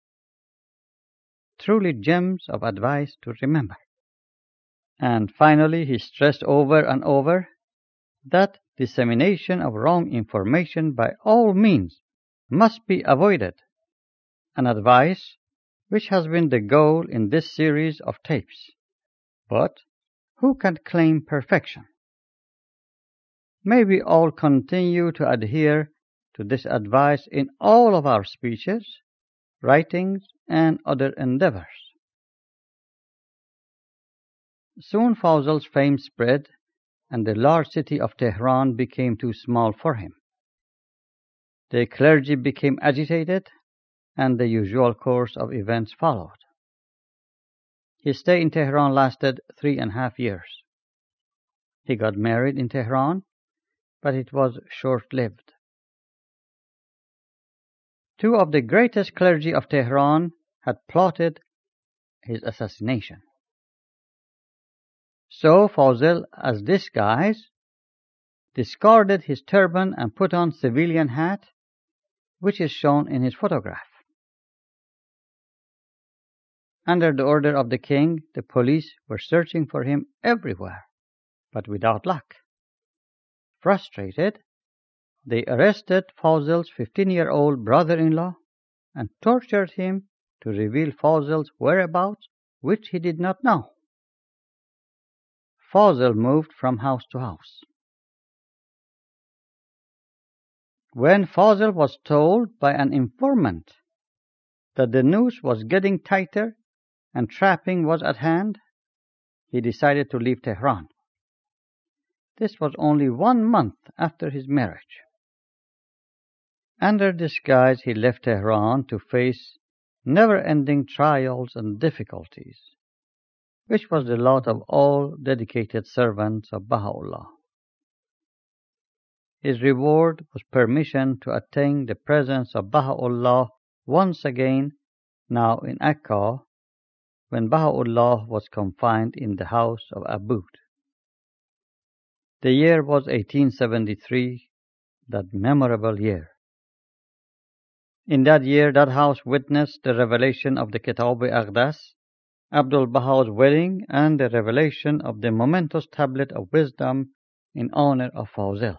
Truly gems of advice to remember. And finally, he stressed over and over that dissemination of wrong information by all means must be avoided, an advice which has been the goal in this series of tapes. But who can claim perfection? May we all continue to adhere to this advice in all of our speeches, writings, and other endeavors. Soon Fazil's fame spread, and the large city of Tehran became too small for him. The clergy became agitated, and the usual course of events followed. His stay in Tehran lasted three and a half years. He got married in Tehran, but it was short-lived. Two of the greatest clergy of Tehran had plotted his assassination. So Fazil, as disguise, discarded his turban and put on civilian hat, which is shown in his photograph. Under the order of the king, the police were searching for him everywhere, but without luck. Frustrated, they arrested Fazil's fifteen-year-old brother-in-law and tortured him to reveal Fazil's whereabouts, which he did not know. Fazil moved from house to house. When Fazil was told by an informant that the noose was getting tighter and trapping was at hand, he decided to leave Tehran. This was only one month after his marriage. Under disguise, he left Tehran to face never-ending trials and difficulties, which was the lot of all dedicated servants of Baha'u'llah. His reward was permission to attain the presence of Baha'u'llah once again, now in Akka, when Baha'u'llah was confined in the house of Abud. The year was eighteen seventy-three, that memorable year. In that year, that house witnessed the revelation of the Kitab-i-Aqdas, Abdul Baha's wedding, and the revelation of the momentous tablet of wisdom in honor of Fazil.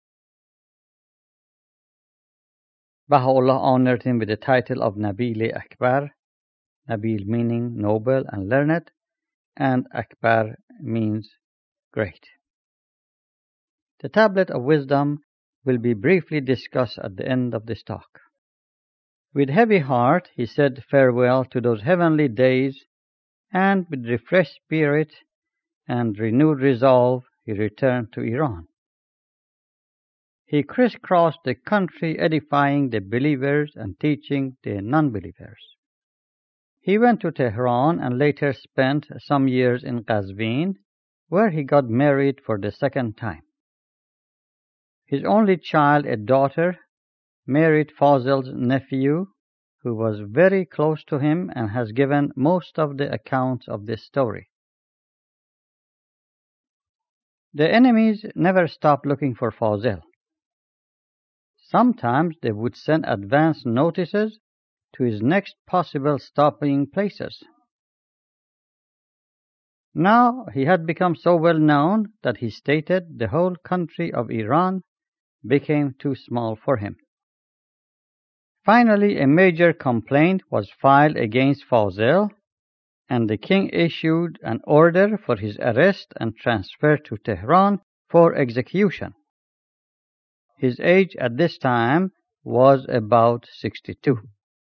Baha'u'llah honored him with the title of Nabil-i-Akbar, Nabil meaning noble and learned, and Akbar means great. The tablet of wisdom will be briefly discussed at the end of this talk. With heavy heart, he said farewell to those heavenly days, and with refreshed spirit and renewed resolve, he returned to Iran. He crisscrossed the country, edifying the believers and teaching the non-believers. He went to Tehran and later spent some years in Qazvin, where he got married for the second time. His only child, a daughter, married Fazil's nephew, who was very close to him and has given most of the accounts of this story. The enemies never stopped looking for Fazil. Sometimes they would send advance notices to his next possible stopping places. Now he had become so well known that he stated the whole country of Iran became too small for him. Finally, a major complaint was filed against Fazil, and the king issued an order for his arrest and transfer to Tehran for execution. His age at this time was about sixty-two.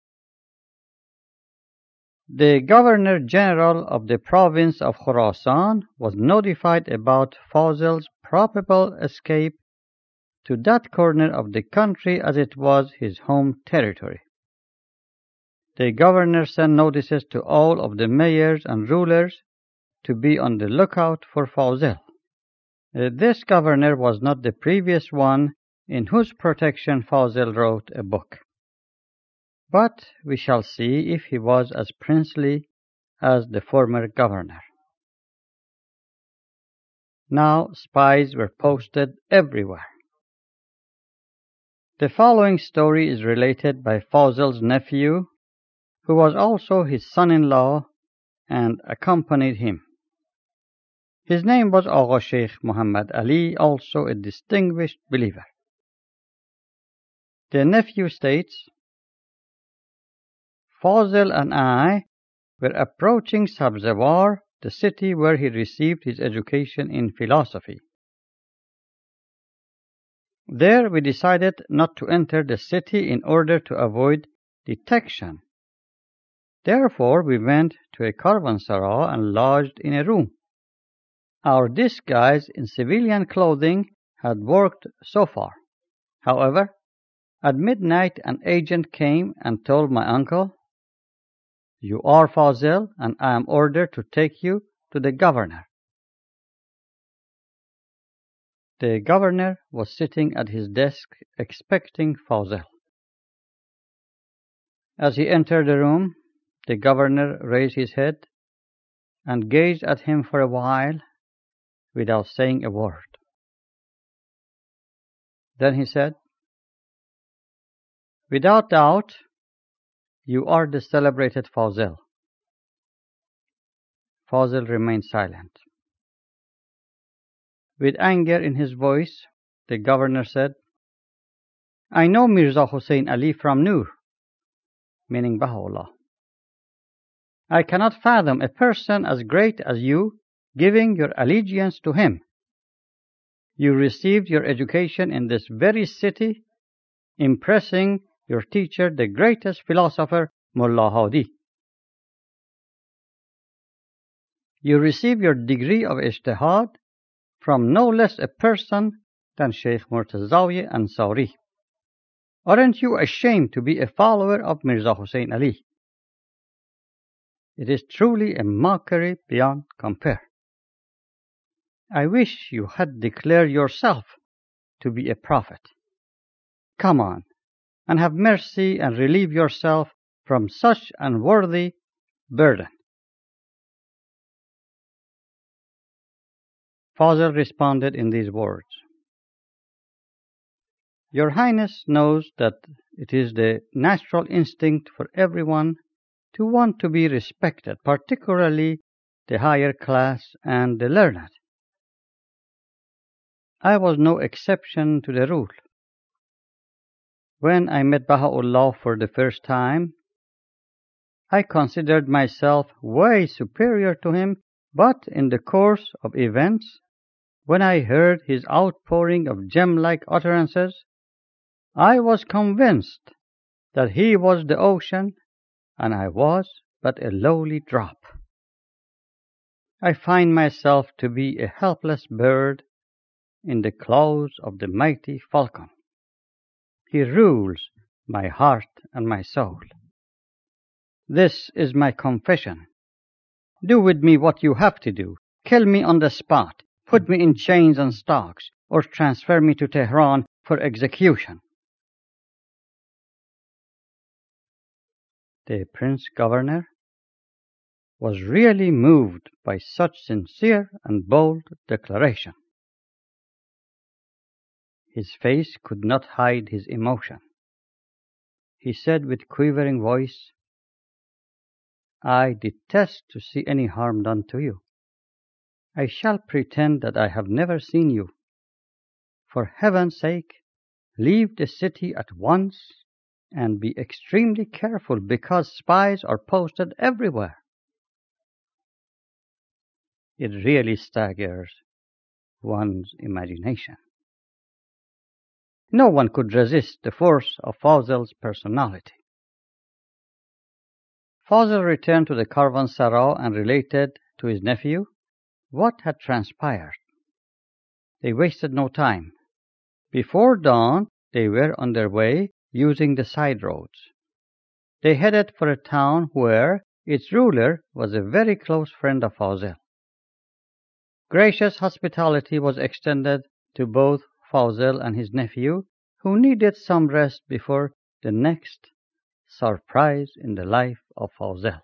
The Governor-General of the province of Khorasan was notified about Fazil's probable escape to that corner of the country as it was his home territory. The governor sent notices to all of the mayors and rulers to be on the lookout for Fazil. This governor was not the previous one in whose protection Fazil wrote a book. But we shall see if he was as princely as the former governor. Now spies were posted everywhere. The following story is related by Fazil's nephew, who was also his son-in-law and accompanied him. His name was Agha Sheikh Muhammad Ali, also a distinguished believer. The nephew states, Fazil and I were approaching Sabzawar, the city where he received his education in philosophy. There we decided not to enter the city in order to avoid detection. Therefore we went to a caravanserai and lodged in a room. Our disguise in civilian clothing had worked so far. However, at midnight an agent came and told my uncle, You are Fazil, and I am ordered to take you to the governor. The governor was sitting at his desk expecting Fazil. As he entered the room, the governor raised his head and gazed at him for a while without saying a word. Then he said, Without doubt, you are the celebrated Fazil. Fazil remained silent. With anger in his voice, the governor said, I know Mirza Hussain Ali from Nur, meaning Baha'u'llah. I cannot fathom a person as great as you giving your allegiance to him. You received your education in this very city, impressing your teacher, the greatest philosopher, Mullah Hadi. You received your degree of ijtihad from no less a person than Sheikh Murtazawi Ansari. Aren't you ashamed to be a follower of Mirza Hussain Ali? It is truly a mockery beyond compare. I wish you had declared yourself to be a prophet. Come on, and have mercy and relieve yourself from such unworthy burden. Fazil responded in these words, Your Highness knows that it is the natural instinct for everyone to want to be respected, particularly the higher class and the learned. I was no exception to the rule. When I met Baha'u'llah for the first time, I considered myself way superior to him, but in the course of events, when I heard his outpouring of gem-like utterances, I was convinced that he was the ocean and I was but a lowly drop. I find myself to be a helpless bird in the claws of the mighty falcon. He rules my heart and my soul. This is my confession. Do with me what you have to do. Kill me on the spot, put me in chains and stocks, or transfer me to Tehran for execution. The Prince Governor was really moved by such sincere and bold declaration. His face could not hide his emotion. He said with quivering voice, I detest to see any harm done to you. I shall pretend that I have never seen you. For heaven's sake, leave the city at once and be extremely careful because spies are posted everywhere. It really staggers one's imagination. No one could resist the force of Fawzel's personality. Fawzel returned to the Caravanserai and related to his nephew what had transpired. They wasted no time. Before dawn, they were on their way using the side roads. They headed for a town where its ruler was a very close friend of Fawzel. Gracious hospitality was extended to both Fawzel and his nephew, who needed some rest before the next surprise in the life of Fawzel.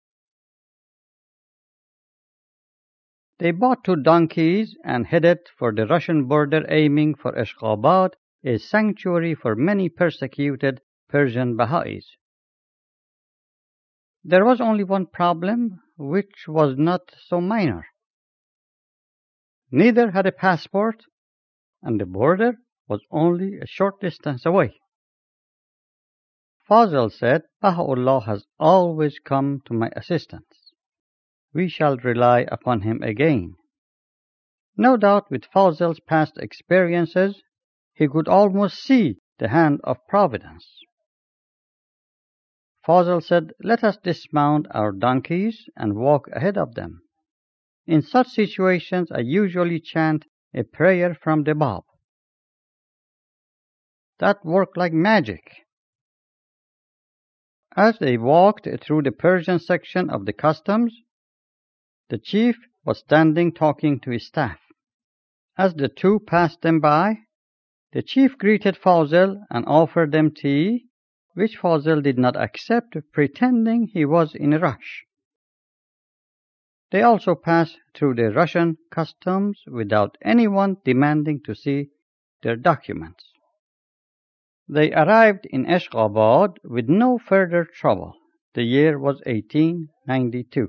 They bought two donkeys and headed for the Russian border, aiming for Ashgabad, a sanctuary for many persecuted Persian Baha'is. There was only one problem, which was not so minor. Neither had a passport, and the border was only a short distance away. Fawzel said, Baha'u'llah has always come to my assistance. We shall rely upon him again. No doubt with Fawzel's past experiences, he could almost see the hand of Providence. Fawzel said, let us dismount our donkeys and walk ahead of them. In such situations, I usually chant a prayer from the Bab. That worked like magic. As they walked through the Persian section of the customs, the chief was standing talking to his staff. As the two passed them by, the chief greeted Fawzel and offered them tea, which Fawzel did not accept, pretending he was in a rush. They also passed through the Russian customs without anyone demanding to see their documents. They arrived in Ashgabad with no further trouble. The year was eighteen ninety-two.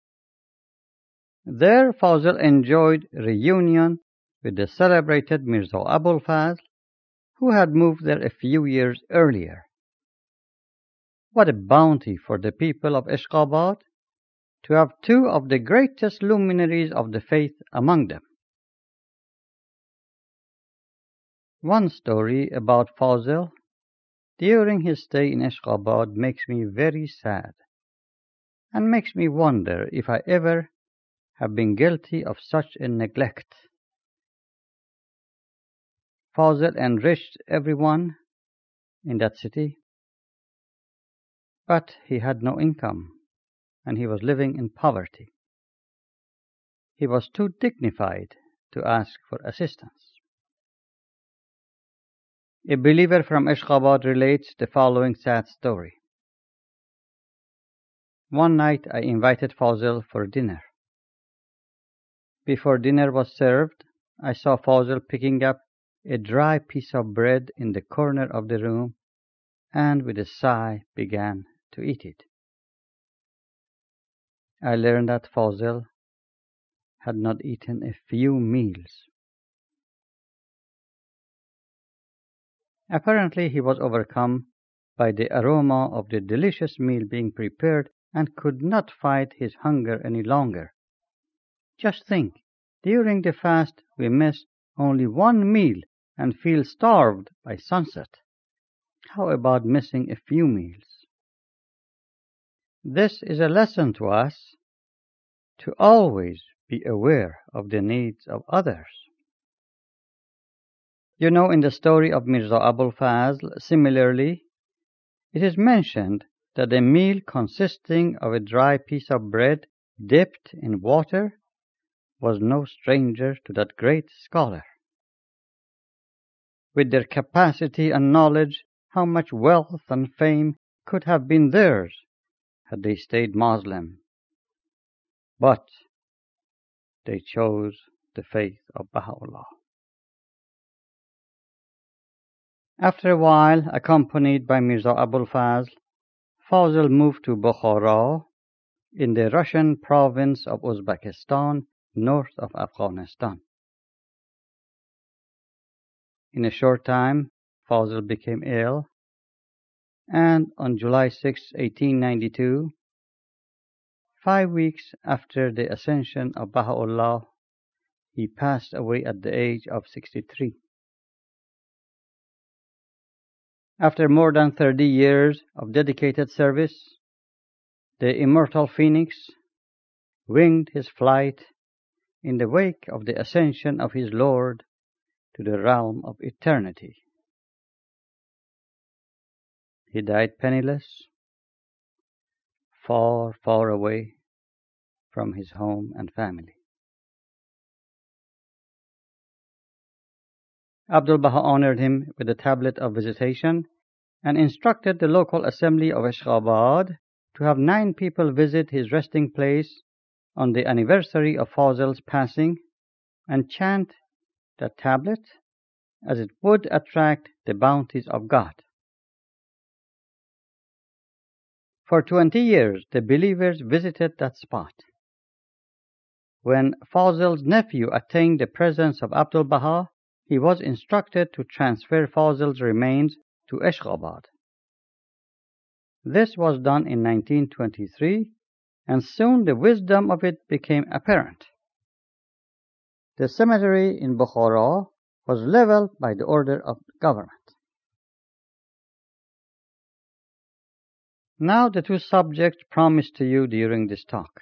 There Fawzel enjoyed a reunion with the celebrated Mirza Abul Fazl, who had moved there a few years earlier. What a bounty for the people of Ashgabad to have two of the greatest luminaries of the faith among them. One story about Fawzel during his stay in Ashgabad makes me very sad and makes me wonder if I ever have been guilty of such a neglect. Fawzel enriched everyone in that city, but he had no income and he was living in poverty. He was too dignified to ask for assistance. A believer from Ashgabad relates the following sad story. One night I invited Fawzel for dinner. Before dinner was served, I saw Fawzel picking up a dry piece of bread in the corner of the room and with a sigh began to eat it. I learned that Fawzel had not eaten a few meals. Apparently he was overcome by the aroma of the delicious meal being prepared and could not fight his hunger any longer. Just think, during the fast we miss only one meal and feel starved by sunset. How about missing a few meals? This is a lesson to us to always be aware of the needs of others. You know, in the story of Mirza Abul Fazl, similarly, it is mentioned that a meal consisting of a dry piece of bread dipped in water was no stranger to that great scholar. With their capacity and knowledge, how much wealth and fame could have been theirs had they stayed Muslim. But they chose the faith of Baha'u'llah. After a while, accompanied by Mirza Abul Fazl, Fawzel moved to Bukhara in the Russian province of Uzbekistan north of Afghanistan. In a short time, Fazl became ill, and on July sixth, eighteen ninety-two, five weeks after the ascension of Baha'u'llah, he passed away at the age of sixty-three. After more than thirty years of dedicated service, the immortal Phoenix winged his flight in the wake of the ascension of his Lord to the realm of eternity. He died penniless, far, far away from his home and family. Abdu'l-Baha honored him with a tablet of visitation and instructed the local assembly of Ashgabad to have nine people visit his resting place on the anniversary of Fazl's passing and chant the tablet, as it would attract the bounties of God. For twenty years, the believers visited that spot. When Fazl's nephew attained the presence of Abdu'l-Baha, he was instructed to transfer Fazl's remains to Ashgabad. This was done in nineteen twenty-three, and soon the wisdom of it became apparent. The cemetery in Bukhara was leveled by the order of the government. Now the two subjects promised to you during this talk.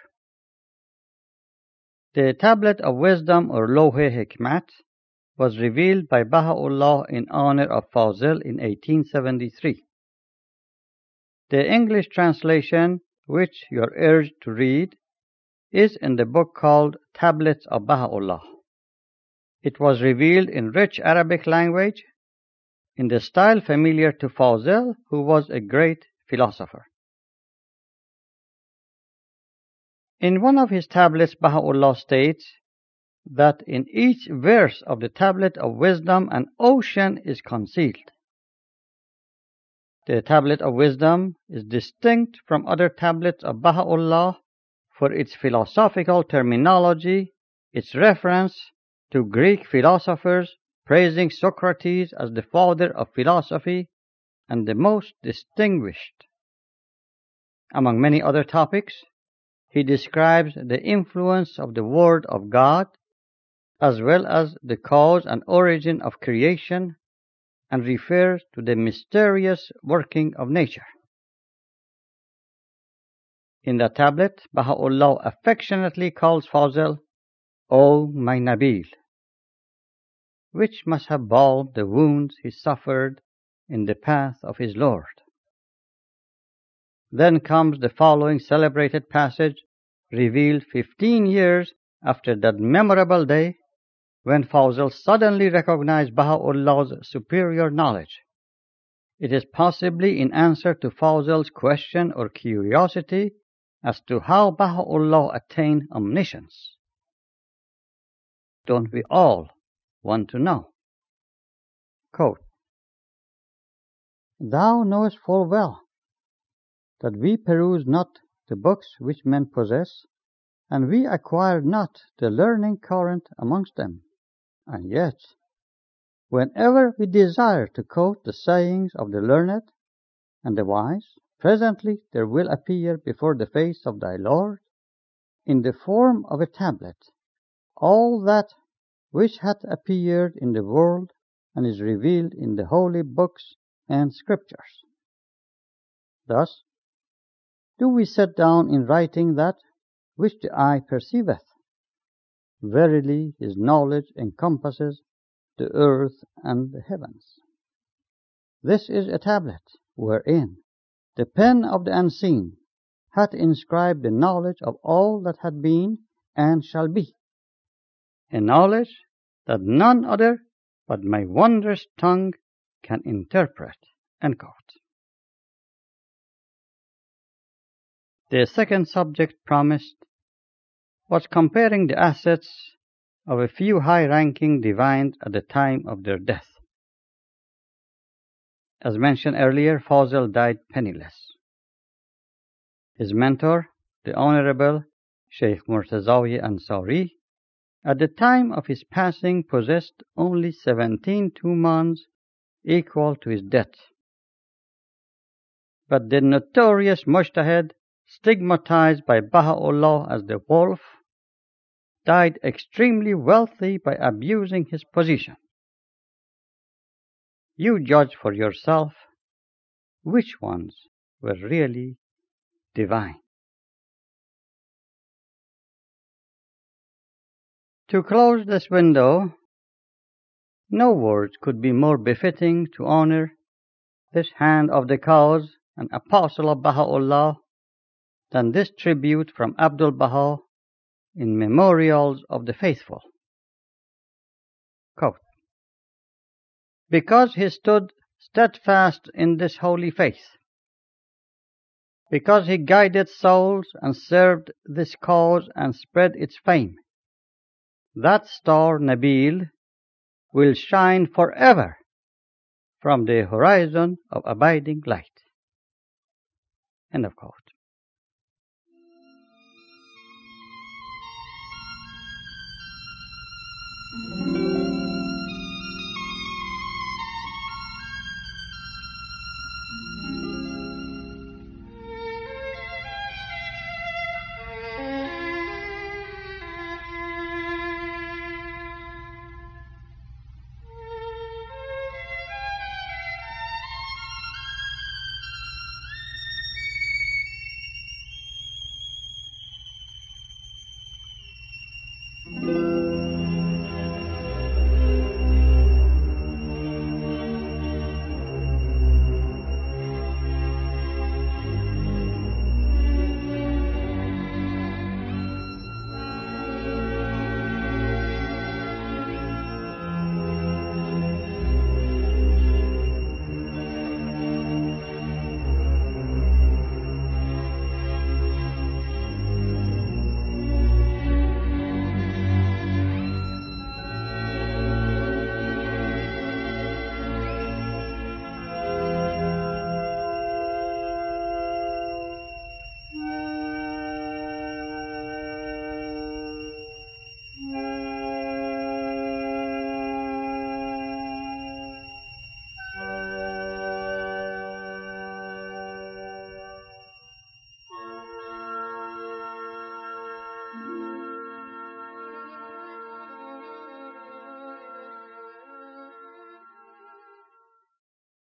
The Tablet of Wisdom, or Lawh-e-Hikmat, was revealed by Baha'u'llah in honor of Fazl in eighteen seventy-three. The English translation, which you are urged to read, is in the book called Tablets of Baha'u'llah. It was revealed in rich Arabic language, in the style familiar to Fazl, who was a great philosopher. In one of his tablets, Baha'u'llah states that in each verse of the Tablet of Wisdom an ocean is concealed. The Tablet of Wisdom is distinct from other tablets of Baha'u'llah for its philosophical terminology, its reference to Greek philosophers, praising Socrates as the father of philosophy and the most distinguished. Among many other topics, he describes the influence of the Word of God, as well as the cause and origin of creation, and refers to the mysterious working of nature. In the tablet, Baha'u'llah affectionately calls Fazl, "O my Nabil," which must have balmed the wounds he suffered in the path of his Lord. Then comes the following celebrated passage, revealed fifteen years after that memorable day when Fazl suddenly recognized Baha'u'llah's superior knowledge. It is possibly in answer to Fazl's question or curiosity as to how Baha'u'llah attained omniscience. Don't we all want to know? Quote, "Thou knowest full well that we peruse not the books which men possess, and we acquire not the learning current amongst them. And yet, whenever we desire to quote the sayings of the learned and the wise, presently there will appear before the face of thy Lord, in the form of a tablet, all that which hath appeared in the world and is revealed in the holy books and scriptures. Thus, do we set down in writing that which the eye perceiveth. Verily, his knowledge encompasses the earth and the heavens. This is a tablet wherein the pen of the unseen hath inscribed the knowledge of all that had been and shall be, a knowledge that none other but my wondrous tongue can interpret." End quote. The second subject promised was comparing the assets of a few high-ranking divines at the time of their death. As mentioned earlier, Fazl died penniless. His mentor, the Honorable Sheikh Murtazawi Ansari, at the time of his passing possessed only seventeen tumans, equal to his death. But the notorious Mujtahid, stigmatized by Baha'u'llah as the wolf, died extremely wealthy by abusing his position. You judge for yourself which ones were really divine. To close this window, no words could be more befitting to honor this hand of the cause and apostle of Baha'u'llah than this tribute from Abdul Baha in Memorials of the Faithful. Quote, because he stood steadfast in this holy faith, because he guided souls and served this cause and spread its fame, that star Nabil will shine forever from the horizon of abiding light. End of quote.